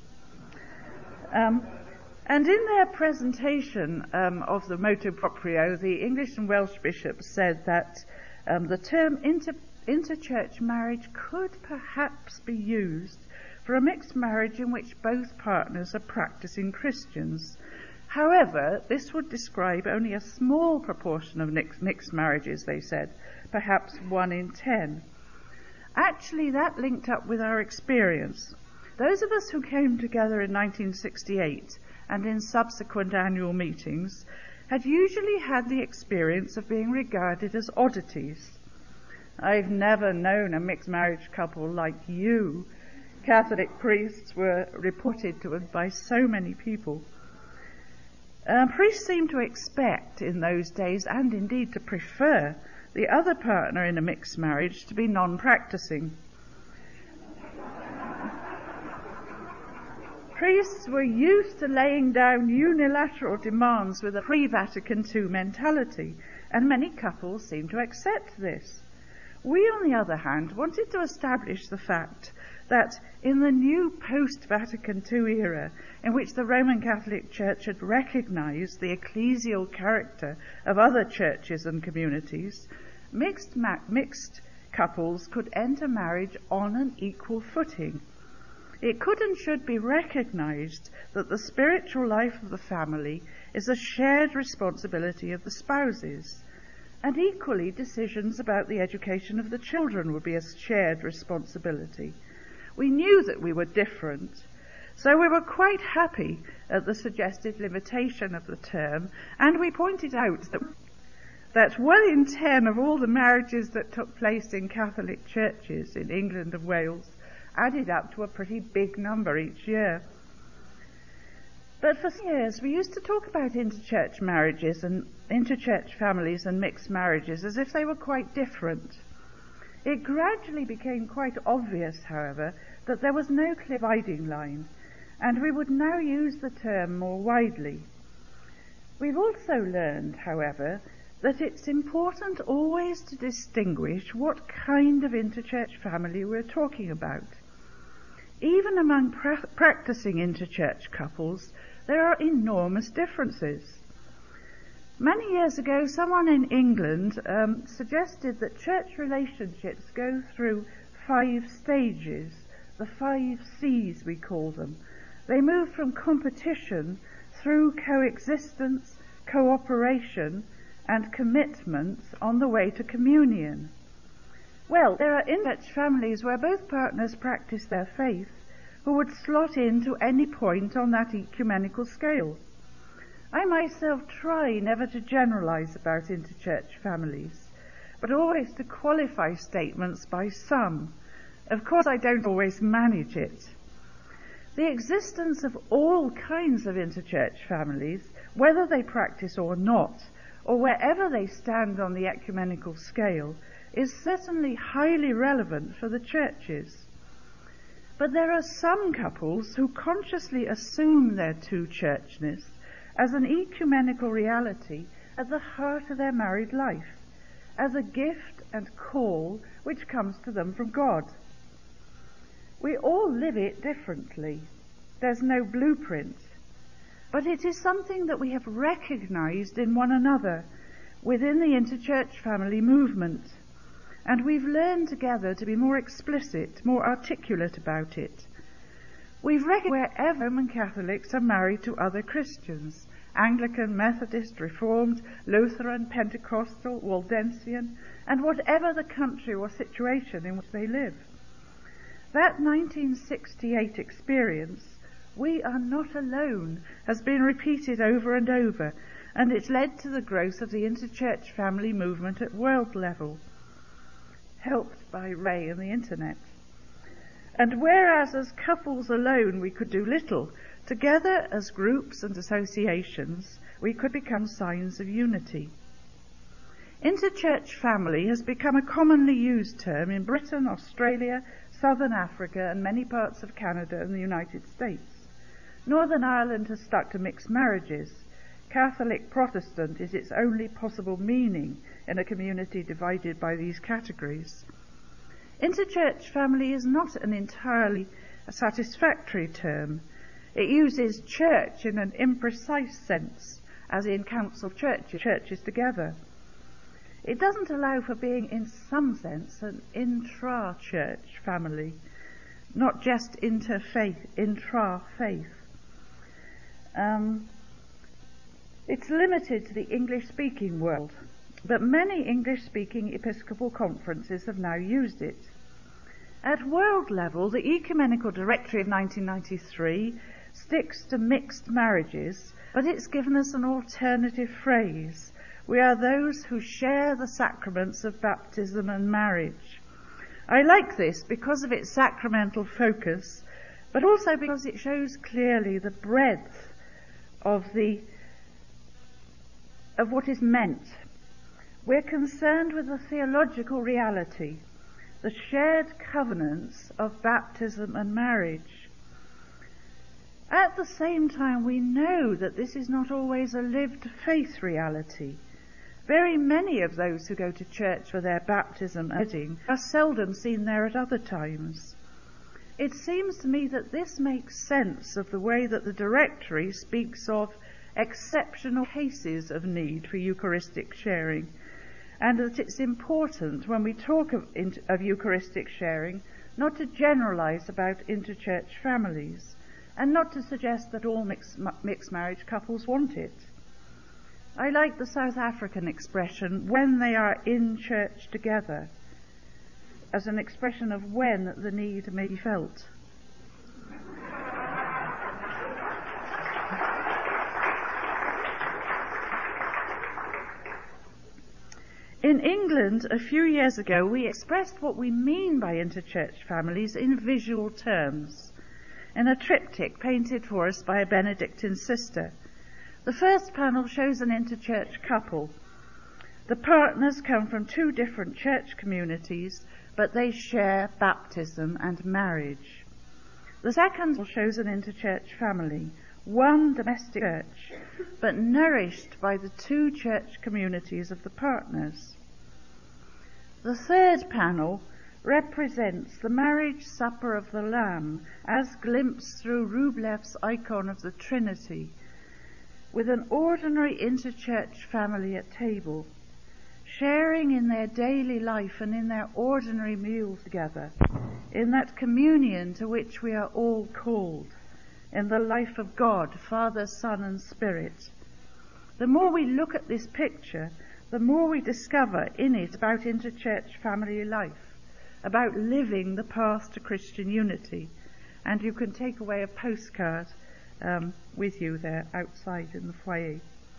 Um, and in their presentation um, of the motu proprio, the English and Welsh bishops said that um, the term inter, interchurch marriage could perhaps be used for a mixed marriage in which both partners are practicing Christians. However, this would describe only a small proportion of mixed marriages, they said, perhaps one in ten. Actually, that linked up with our experience. Those of us who came together in nineteen sixty-eight and in subsequent annual meetings had usually had the experience of being regarded as oddities. I've never known a mixed marriage couple like you, Catholic priests were reported to us by so many people. Uh, priests seemed to expect in those days, and indeed to prefer, the other partner in a mixed marriage to be non-practicing. Priests were used to laying down unilateral demands with a pre-Vatican two mentality, and many couples seemed to accept this. We, on the other hand, wanted to establish the fact that in the new post-Vatican two era, in which the Roman Catholic Church had recognized the ecclesial character of other churches and communities, mixed, ma- mixed couples could enter marriage on an equal footing. It could and should be recognized that the spiritual life of the family is a shared responsibility of the spouses, and equally decisions about the education of the children would be a shared responsibility. We knew that we were different, so we were quite happy at the suggested limitation of the term, and we pointed out that, that one in ten of all the marriages that took place in Catholic churches in England and Wales added up to a pretty big number each year. But for years we used to talk about interchurch marriages and interchurch families and mixed marriages as if they were quite different. It gradually became quite obvious, however, that there was no clear dividing line, and we would now use the term more widely. We've also learned, however, that it's important always to distinguish what kind of interchurch family we're talking about. Even among pra- practicing interchurch couples, there are enormous differences. Many years ago, someone in England um, suggested that church relationships go through five stages, the five C's we call them. They move from competition through coexistence, cooperation, and commitment on the way to communion. Well, there are interchurch families where both partners practice their faith who would slot into any point on that ecumenical scale. I myself try never to generalize about interchurch families, but always to qualify statements by some. Of course, I don't always manage it. The existence of all kinds of interchurch families, whether they practice or not, or wherever they stand on the ecumenical scale, is certainly highly relevant for the churches. But there are some couples who consciously assume their two-churchness as an ecumenical reality at the heart of their married life, as a gift and call which comes to them from God. We all live it differently. There's no blueprint. But it is something that we have recognized in one another within the interchurch family movement. And we've learned together to be more explicit, more articulate about it. We've recognized wherever Roman Catholics are married to other Christians, Anglican, Methodist, Reformed, Lutheran, Pentecostal, Waldensian, and whatever the country or situation in which they live. That nineteen sixty-eight experience, we are not alone, has been repeated over and over, and it's led to the growth of the interchurch family movement at world level, helped by Ray and the internet. And whereas as couples alone we could do little, together as groups and associations we could become signs of unity. Interchurch family has become a commonly used term in Britain, Australia, Southern Africa, and many parts of Canada and the United States. Northern Ireland has stuck to mixed marriages. Catholic Protestant is its only possible meaning in a community divided by these categories. Interchurch family is not an entirely satisfactory term. It uses church in an imprecise sense, as in council churches, churches together. It doesn't allow for being, in some sense, an intra-church family, not just interfaith, intra-faith. Um, it's limited to the English-speaking world, but many English-speaking Episcopal conferences have now used it. At world level, the Ecumenical Directory of nineteen ninety-three sticks to mixed marriages, but it's given us an alternative phrase. We are those who share the sacraments of baptism and marriage. I like this because of its sacramental focus, but also because it shows clearly the breadth of the of what is meant. We're concerned with the theological reality, the shared covenants of baptism and marriage. At the same time, we know that this is not always a lived faith reality. Very many of those who go to church for their baptism and wedding are seldom seen there at other times. It seems to me that this makes sense of the way that the Directory speaks of exceptional cases of need for Eucharistic sharing, and that it's important when we talk of, of Eucharistic sharing not to generalize about interchurch families, and not to suggest that all mixed, mixed marriage couples want it. I like the South African expression, when they are in church together, as an expression of when the need may be felt. In England, a few years ago, we expressed what we mean by interchurch families in visual terms, in a triptych painted for us by a Benedictine sister. The first panel shows an interchurch couple. The partners come from two different church communities, but they share baptism and marriage. The second shows an interchurch family, one domestic church, but nourished by the two church communities of the partners. The third panel represents the marriage supper of the Lamb as glimpsed through Rublev's icon of the Trinity, with an ordinary interchurch family at table, sharing in their daily life and in their ordinary meals together, in that communion to which we are all called, in the life of God, Father, Son, and Spirit. The more we look at this picture, the more we discover in it about interchurch family life, about living the path to Christian unity. And you can take away a postcard um, with you there outside in the foyer.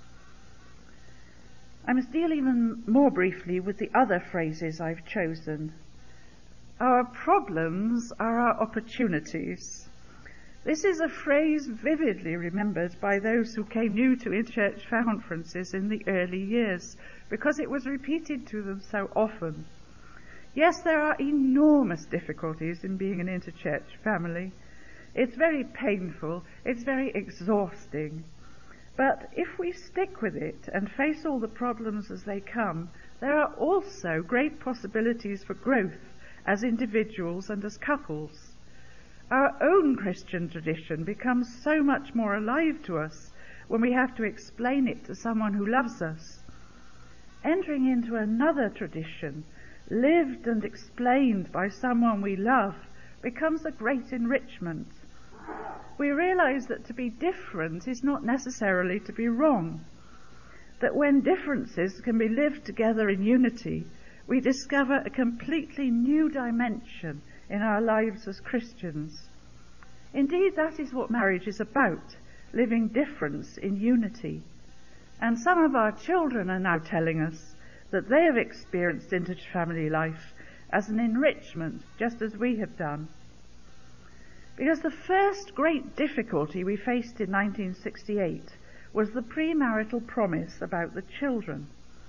I must deal even more briefly with the other phrases I've chosen. Our problems are our opportunities. This is a phrase vividly remembered by those who came new to interchurch conferences in the early years, because it was repeated to them so often. Yes, there are enormous difficulties in being an interchurch family. It's very painful, it's very exhausting. But if we stick with it and face all the problems as they come, there are also great possibilities for growth as individuals and as couples. Our own Christian tradition becomes so much more alive to us when we have to explain it to someone who loves us. Entering into another tradition, lived and explained by someone we love, becomes a great enrichment. We realize that to be different is not necessarily to be wrong, that when differences can be lived together in unity, we discover a completely new dimension in our lives as Christians. Indeed, that is what marriage is about, living difference in unity. And some of our children are now telling us that they have experienced interfamily life as an enrichment, just as we have done. Because the first great difficulty we faced in nineteen sixty-eight was the premarital promise about the children.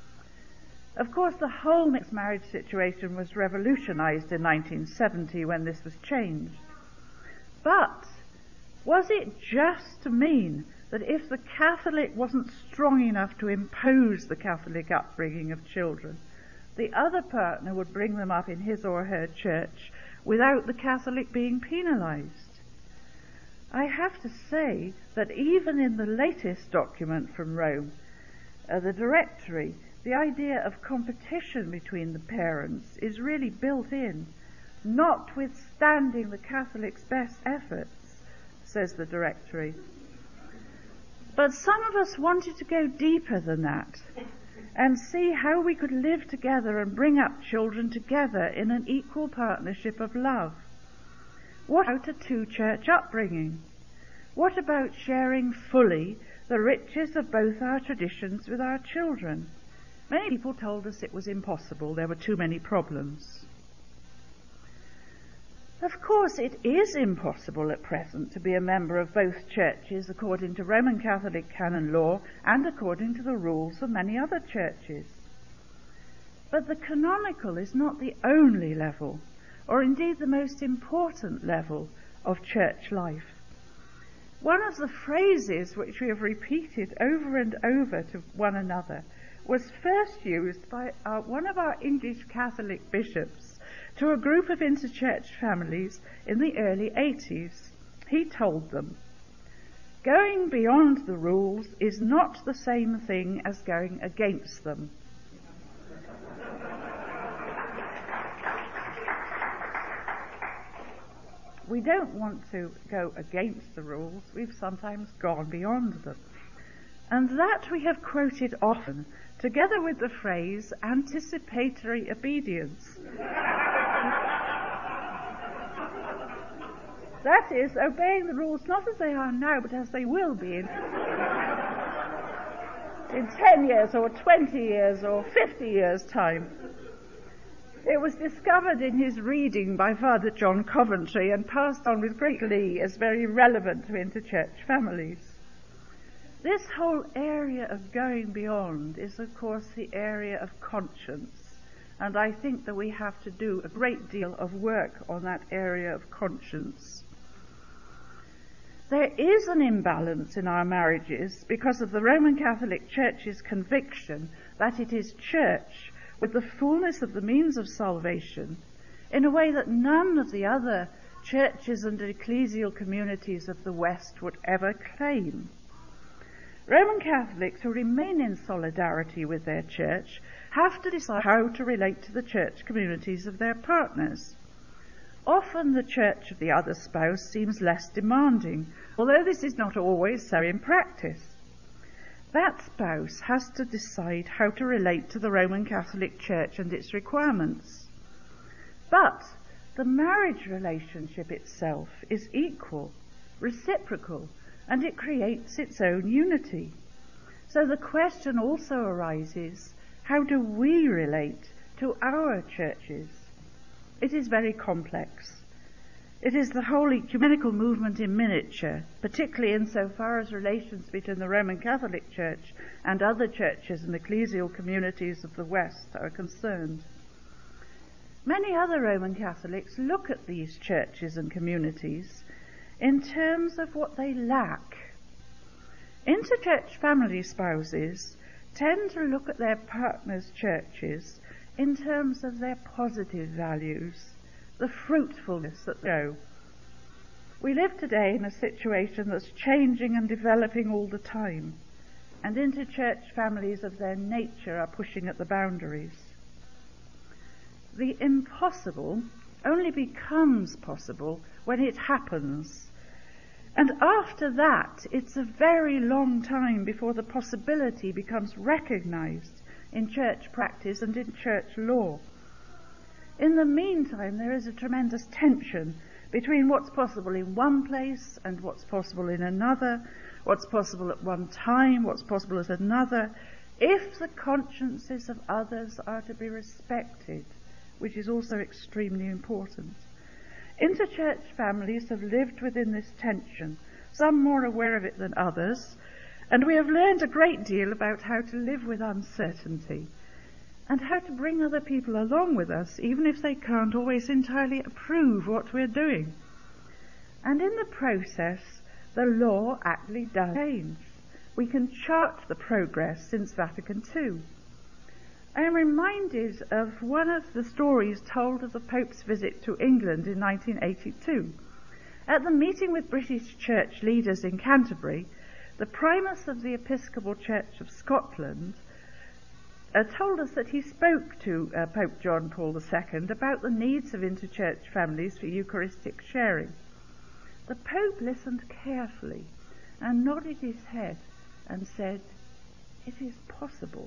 Of course, the whole mixed marriage situation was revolutionized in nineteen seventy when this was changed. But was it just to mean that if the Catholic wasn't strong enough to impose the Catholic upbringing of children, the other partner would bring them up in his or her church without the Catholic being penalized? I have to say that even in the latest document from Rome, uh, the Directory, the idea of competition between the parents is really built in, notwithstanding the Catholic's best efforts, says the Directory. But some of us wanted to go deeper than that and see how we could live together and bring up children together in an equal partnership of love. What about a two-church upbringing? What about sharing fully the riches of both our traditions with our children? Many people told us it was impossible, there were too many problems. Of course, it is impossible at present to be a member of both churches according to Roman Catholic canon law and according to the rules of many other churches. But the canonical is not the only level, or indeed the most important level of church life. One of the phrases which we have repeated over and over to one another was first used by our, one of our English Catholic bishops to a group of interchurch families in the early eighties. He told them, "Going beyond the rules is not the same thing as going against them." We don't want to go against the rules, we've sometimes gone beyond them. And that we have quoted often, together with the phrase anticipatory obedience. That is, obeying the rules not as they are now, but as they will be in, in ten years or twenty years or fifty years' time. It was discovered in his reading by Father John Coventry and passed on with great glee as very relevant to interchurch families. This whole area of going beyond is, of course, the area of conscience, and I think that we have to do a great deal of work on that area of conscience. There is an imbalance in our marriages because of the Roman Catholic Church's conviction that it is church with the fullness of the means of salvation in a way that none of the other churches and ecclesial communities of the West would ever claim. Roman Catholics who remain in solidarity with their church have to decide how to relate to the church communities of their partners. Often the church of the other spouse seems less demanding, although this is not always so in practice. That spouse has to decide how to relate to the Roman Catholic Church and its requirements. But the marriage relationship itself is equal, reciprocal, and it creates its own unity. So the question also arises, how do we relate to our churches? It is very complex. It is the whole ecumenical movement in miniature, particularly insofar as relations between the Roman Catholic Church and other churches and ecclesial communities of the West are concerned. Many other Roman Catholics look at these churches and communities in terms of what they lack. Interchurch family spouses tend to look at their partners' churches in terms of their positive values, the fruitfulness that they show. We live today in a situation that's changing and developing all the time, and interchurch families of their nature are pushing at the boundaries. The impossible only becomes possible when it happens, and after that it's a very long time before the possibility becomes recognized in church practice and in church law. In the meantime, there is a tremendous tension between what's possible in one place and what's possible in another, what's possible at one time, what's possible at another, if the consciences of others are to be respected, which is also extremely important. Interchurch families have lived within this tension, some more aware of it than others, and we have learned a great deal about how to live with uncertainty and how to bring other people along with us, even if they can't always entirely approve what we're doing. And in the process, the law actually does change. We can chart the progress since Vatican Two. I am reminded of one of the stories told of the Pope's visit to England in nineteen eighty-two. At the meeting with British church leaders in Canterbury, the Primus of the Episcopal Church of Scotland uh, told us that he spoke to uh, Pope John Paul the Second about the needs of interchurch families for Eucharistic sharing. The Pope listened carefully and nodded his head and said, "It is possible."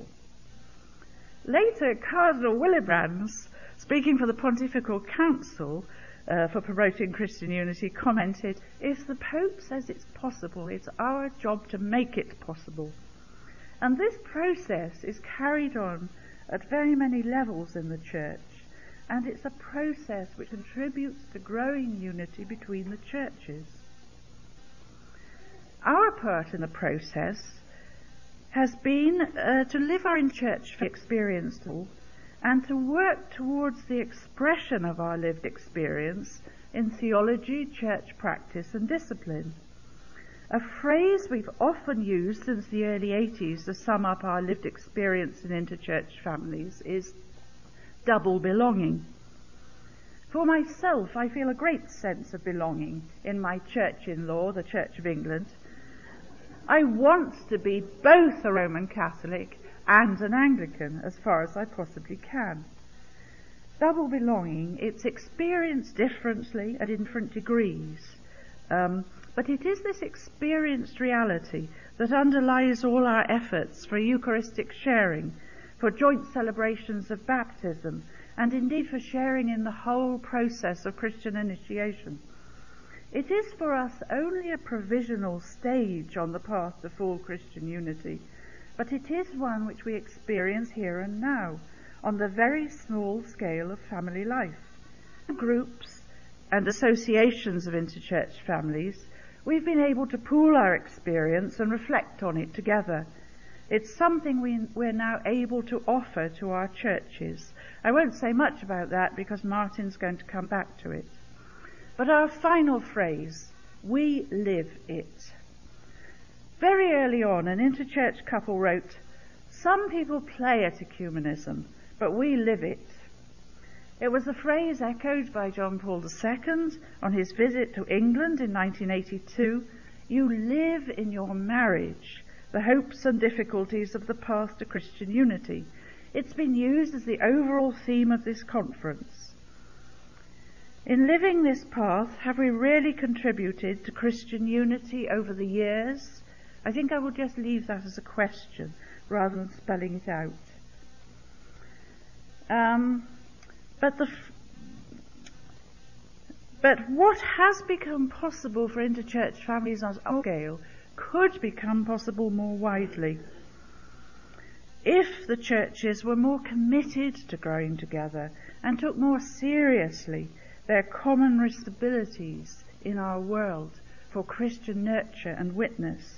Later, Cardinal Willebrands, speaking for the Pontifical Council uh, for promoting Christian unity, commented, "If the Pope says it's possible, it's our job to make it possible." And this process is carried on at very many levels in the Church. and it's a process which contributes to growing unity between the churches. Our part in the process has been uh, to live our in-church experience and to work towards the expression of our lived experience in theology, church practice and discipline. A phrase we've often used since the early eighties to sum up our lived experience in interchurch families is double belonging. For myself, I feel a great sense of belonging in my church-in-law, the Church of England. I want to be both a Roman Catholic and an Anglican as far as I possibly can. Double belonging, it's experienced differently at different degrees. Um, But it is this experienced reality that underlies all our efforts for Eucharistic sharing, for joint celebrations of baptism, and indeed for sharing in the whole process of Christian initiation. It is for us only a provisional stage on the path to full Christian unity, but it is one which we experience here and now, on the very small scale of family life. Groups and associations of interchurch families, we've been able to pool our experience and reflect on it together. It's something we, we're now able to offer to our churches. I won't say much about that because Martin's going to come back to it. But our final phrase, we live it. Very early on, an interchurch couple wrote, "Some people play at ecumenism, but we live it." It was a phrase echoed by John Paul the Second on his visit to England in nineteen eighty-two. You live in your marriage the hopes and difficulties of the path to Christian unity. It's been used as the overall theme of this conference. In living this path, have we really contributed to Christian unity over the years? I think I will just leave that as a question rather than spelling it out. Um... But the, but what has become possible for interchurch families on a scale could become possible more widely if the churches were more committed to growing together and took more seriously their common responsibilities in our world for Christian nurture and witness.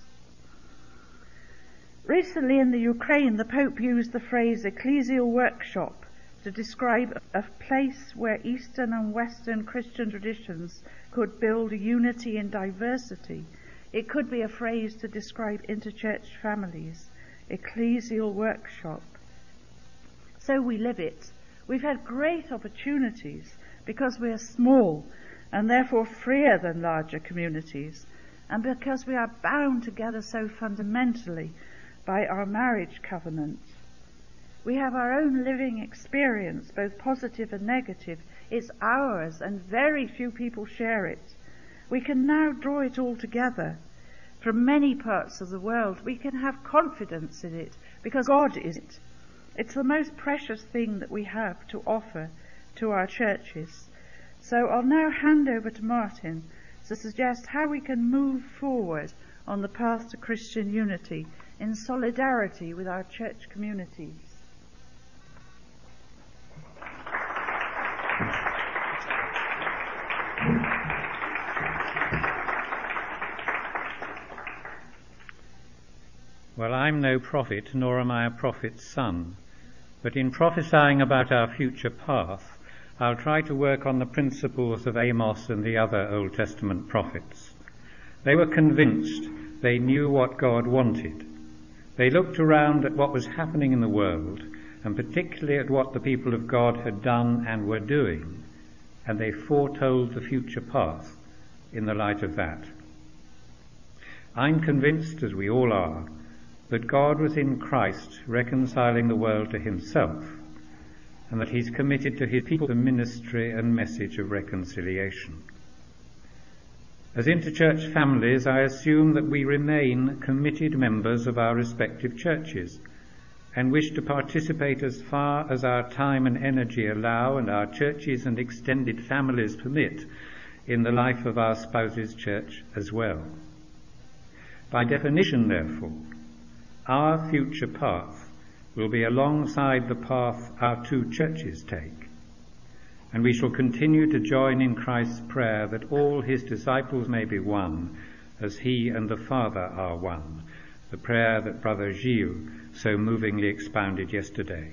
Recently in the Ukraine, the Pope used the phrase ecclesial workshop to describe a place where Eastern and Western Christian traditions could build unity in diversity. It could be a phrase to describe interchurch families, ecclesial workshop. So we live it. We've had great opportunities because we are small and therefore freer than larger communities, and because we are bound together so fundamentally by our marriage covenant. We have our own living experience, both positive and negative. It's ours, and very few people share it. We can now draw it all together. From many parts of the world, we can have confidence in it, because God is it. It's the most precious thing that we have to offer to our churches. So I'll now hand over to Martin to suggest how we can move forward on the path to Christian unity in solidarity with our church communities. Well, I'm no prophet, nor am I a prophet's son, but in prophesying about our future path, I'll try to work on the principles of Amos and the other Old Testament prophets. They were convinced they knew what God wanted. They looked around at what was happening in the world, and particularly at what the people of God had done and were doing, and they foretold the future path in the light of that. I'm convinced, as we all are, that God was in Christ reconciling the world to himself, and that he's committed to his people the ministry and message of reconciliation. As interchurch families, I assume that we remain committed members of our respective churches and wish to participate as far as our time and energy allow and our churches and extended families permit in the life of our spouse's church as well. By definition, therefore, our future path will be alongside the path our two churches take. and we shall continue to join in Christ's prayer that all his disciples may be one, as he and the Father are one, the prayer that Brother Gilles so movingly expounded yesterday.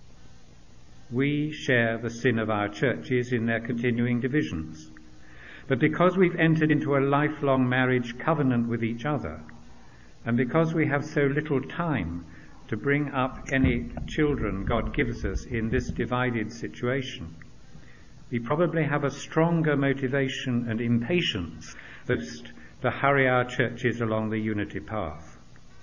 We share the sin of our churches in their continuing divisions, but because we've entered into a lifelong marriage covenant with each other, and because we have so little time to bring up any children God gives us in this divided situation, we probably have a stronger motivation and impatience to hurry our churches along the unity path.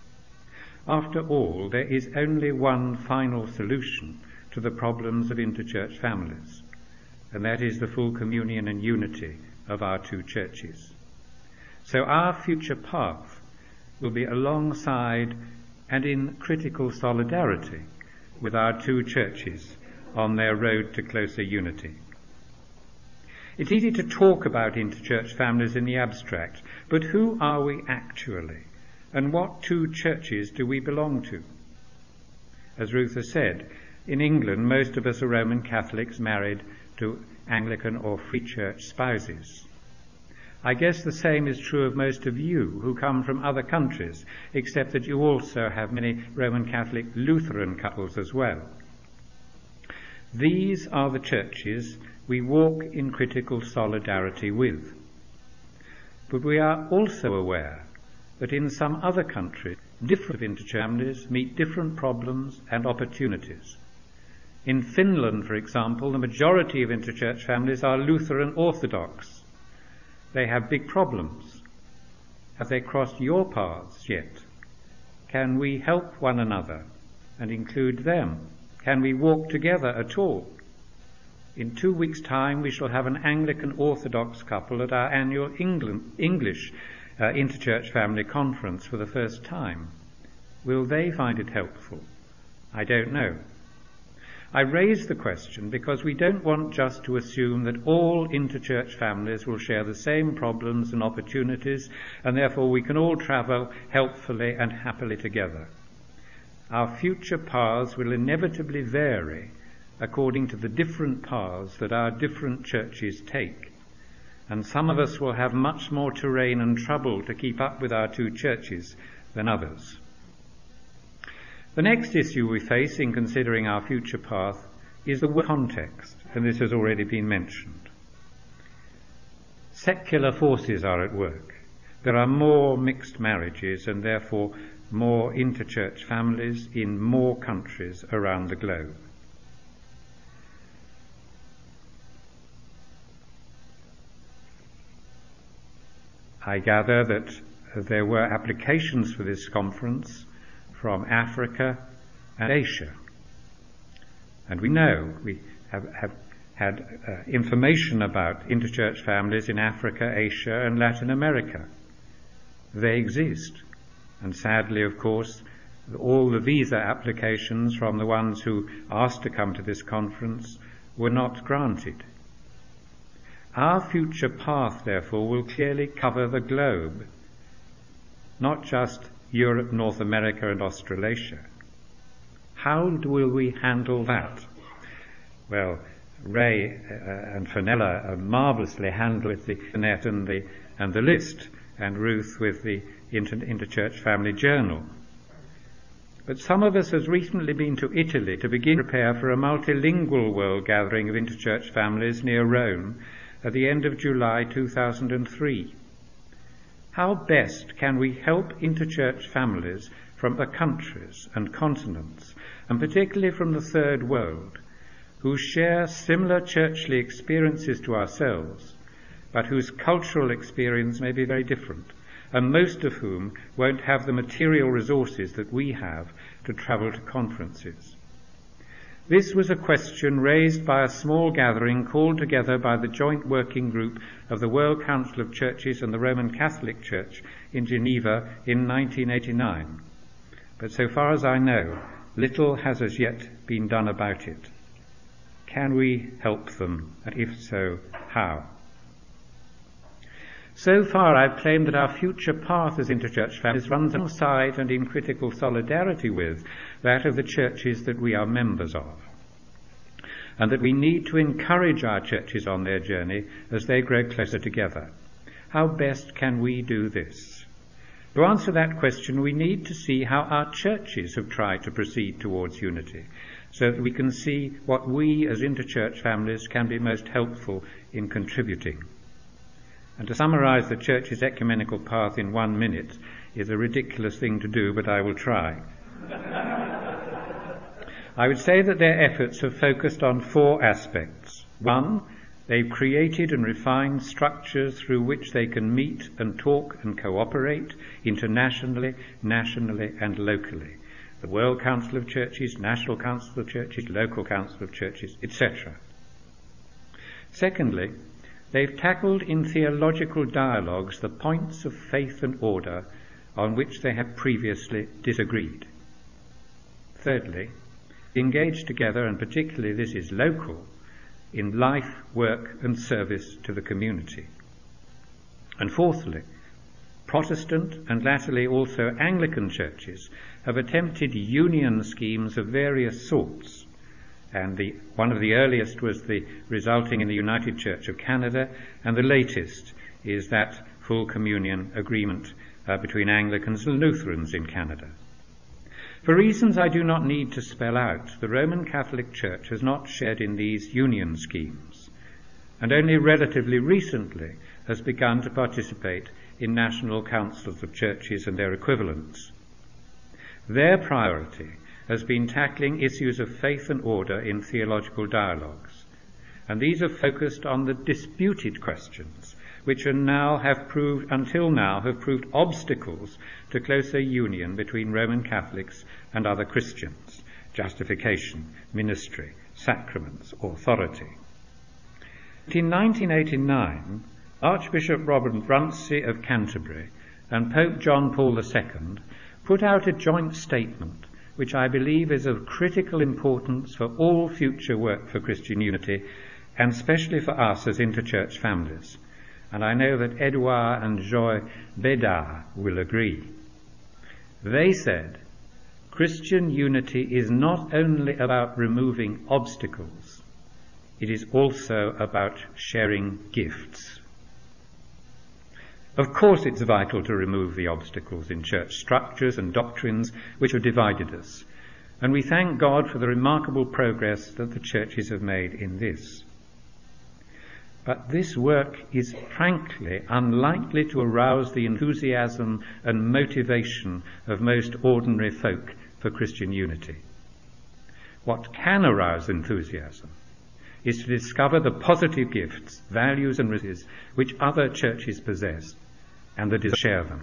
After all, there is only one final solution to the problems of interchurch families, and that is the full communion and unity of our two churches. So our future path will be alongside and in critical solidarity with our two churches on their road to closer unity. It's easy to talk about interchurch families in the abstract, but who are we actually, and what two churches do we belong to? As Ruth has said, in England most of us are Roman Catholics married to Anglican or Free Church spouses. I guess the same is true of most of you who come from other countries, except that you also have many Roman Catholic Lutheran couples as well. These are the churches we walk in critical solidarity with. But we are also aware that in some other countries, different interchurch families meet different problems and opportunities. In Finland, for example, the majority of interchurch families are Lutheran Orthodox. They have big problems. Have they crossed your paths yet? Can we help one another and include them? Can we walk together at all? In two weeks' time, we shall have an Anglican Orthodox couple at our annual England, English uh, Interchurch Family Conference for the first time. Will they find it helpful? I don't know. I raise the question because we don't want just to assume that all interchurch families will share the same problems and opportunities, and therefore we can all travel helpfully and happily together. Our future paths will inevitably vary according to the different paths that our different churches take. And some of us will have much more terrain and trouble to keep up with our two churches than others. The next issue we face in considering our future path is the context, and this has already been mentioned. Secular forces are at work. There are more mixed marriages and therefore more interchurch families in more countries around the globe. I gather that there were applications for this conference from Africa and Asia. And we know, we have, have had uh, information about interchurch families in Africa, Asia and Latin America. They exist. And sadly, of course, all the visa applications from the ones who asked to come to this conference were not granted. Our future path, therefore, will clearly cover the globe, not just Europe, North America and Australasia. How will we handle that? Well, Ray uh, and Fenella uh, marvellously handle with the net and the, and the list, and Ruth with the Inter- Interchurch Family Journal. But some of us has recently been to Italy to begin to prepare for a multilingual world gathering of interchurch families near Rome at the end of July two thousand three. How best can we help interchurch families from the countries and continents, and particularly from the Third World, who share similar churchly experiences to ourselves, but whose cultural experience may be very different, and most of whom won't have the material resources that we have to travel to conferences? This was a question raised by a small gathering called together by the joint working group of the World Council of Churches and the Roman Catholic Church in Geneva in nineteen eighty-nine. But so far as I know, little has as yet been done about it. Can we help them? And if so, how? So far I've claimed that our future path as interchurch families runs alongside and in critical solidarity with that of the churches that we are members of. and that we need to encourage our churches on their journey as they grow closer together. How best can we do this? To answer that question, we need to see how our churches have tried to proceed towards unity, so that we can see what we as interchurch families can be most helpful in contributing. And to summarize the church's ecumenical path in one minute is a ridiculous thing to do, but I will try. I would say that their efforts have focused on four aspects. One, they've created and refined structures through which they can meet and talk and cooperate internationally, nationally and locally. The World Council of Churches, National Council of Churches, Local Council of Churches, et cetera. Secondly, they've tackled in theological dialogues the points of faith and order on which they have previously disagreed. Thirdly, engaged together, and particularly this is local, in life, work and service to the community. And fourthly, Protestant and latterly also Anglican churches have attempted union schemes of various sorts, and the, one of the earliest was the resulting in the United Church of Canada, and the latest is that full communion agreement uh, between Anglicans and Lutherans in Canada. For reasons I do not need to spell out, the Roman Catholic Church has not shared in these union schemes, and only relatively recently has begun to participate in national councils of churches and their equivalents. Their priority has been tackling issues of faith and order in theological dialogues, and these have focused on the disputed questions which are now have proved, until now, have proved obstacles to closer union between Roman Catholics and other Christians: justification, ministry, sacraments, authority. In nineteen eighty-nine, Archbishop Robert Runcie of Canterbury and Pope John Paul the Second put out a joint statement which I believe is of critical importance for all future work for Christian unity, and especially for us as interchurch families. And I know that Edouard and Joy Bédard will agree. They said, Christian unity is not only about removing obstacles, it is also about sharing gifts. Of course it's vital to remove the obstacles in church structures and doctrines which have divided us, and we thank God for the remarkable progress that the churches have made in this. But this work is frankly unlikely to arouse the enthusiasm and motivation of most ordinary folk for Christian unity. What can arouse enthusiasm is to discover the positive gifts, values and resources which other churches possess, and the desire to share them.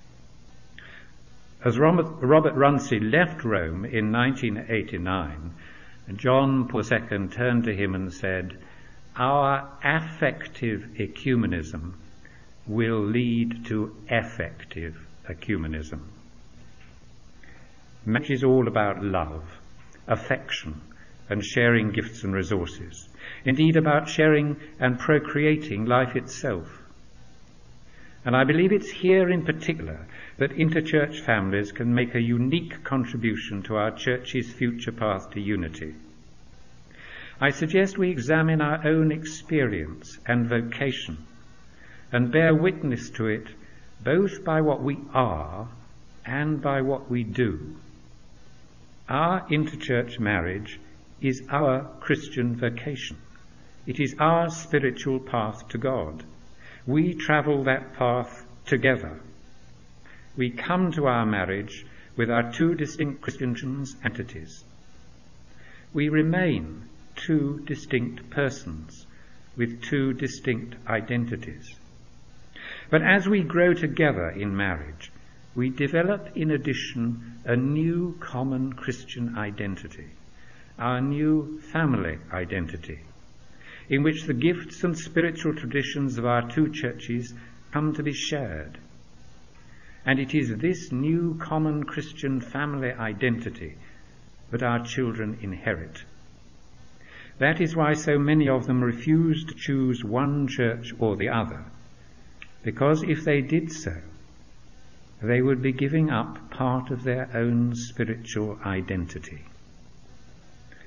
As Robert, Robert Runcie left Rome in nineteen eighty-nine, John Paul the Second turned to him and said, "Our affective ecumenism will lead to effective ecumenism." Marriage is all about love, affection, and sharing gifts and resources. Indeed, about sharing and procreating life itself. And I believe it's here in particular that interchurch families can make a unique contribution to our church's future path to unity. I suggest we examine our own experience and vocation and bear witness to it both by what we are and by what we do. Our interchurch marriage is our Christian vocation. It is our spiritual path to God. We travel that path together. We come to our marriage with our two distinct Christian entities. We remain two distinct persons with two distinct identities. But as we grow together in marriage, we develop in addition a new common Christian identity, our new family identity, in which the gifts and spiritual traditions of our two churches come to be shared. And it is this new common Christian family identity that our children inherit. That is why so many of them refuse to choose one church or the other, because if they did so, they would be giving up part of their own spiritual identity.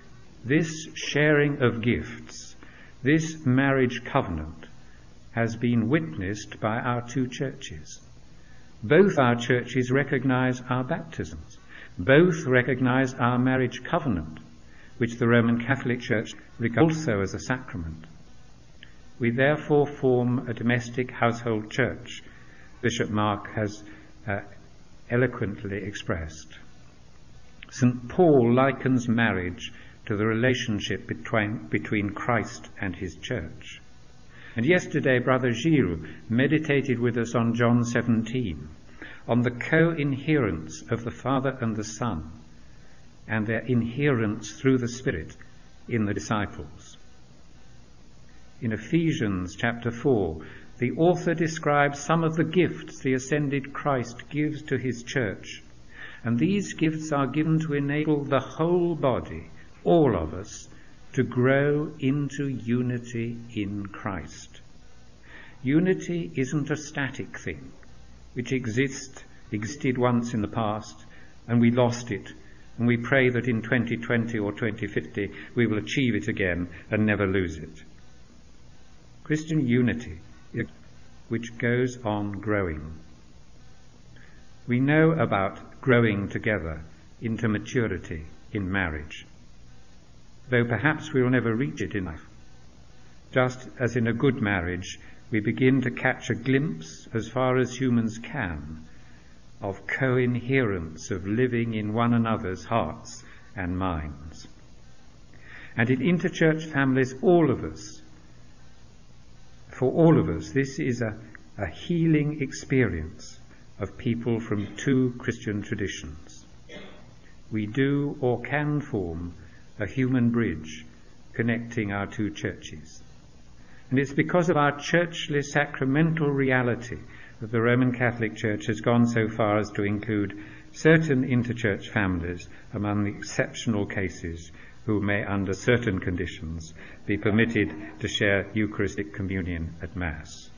this sharing of gifts, this marriage covenant, has been witnessed by our two churches. Both our churches recognize our baptisms. Both recognize our marriage covenant, which the Roman Catholic Church regards also as a sacrament. We therefore form a domestic household church, Bishop Mark has uh, eloquently expressed. Saint Paul likens marriage to the relationship between, between Christ and his church. And yesterday, Brother Gilles meditated with us on John seventeen, on the co-inherence of the Father and the Son, and their inherence through the Spirit in the disciples. In Ephesians chapter four, the author describes some of the gifts the ascended Christ gives to his church, and these gifts are given to enable the whole body, all of us, to grow into unity in Christ. Unity isn't a static thing, which exists, existed once in the past, and we lost it, and we pray that in twenty twenty or twenty fifty we will achieve it again and never lose it. Christian unity is which goes on growing. We know about growing together into maturity in marriage, though perhaps we will never reach it in life. Just as in a good marriage, we begin to catch a glimpse, as far as humans can, of co-inherence, of living in one another's hearts and minds. And in interchurch families, all of us, for all of us, this is a, a healing experience of people from two Christian traditions. We do or can form a human bridge connecting our two churches. And it's because of our churchly sacramental reality that the Roman Catholic Church has gone so far as to include certain interchurch families among the exceptional cases who may, under certain conditions, be permitted to share Eucharistic communion at Mass.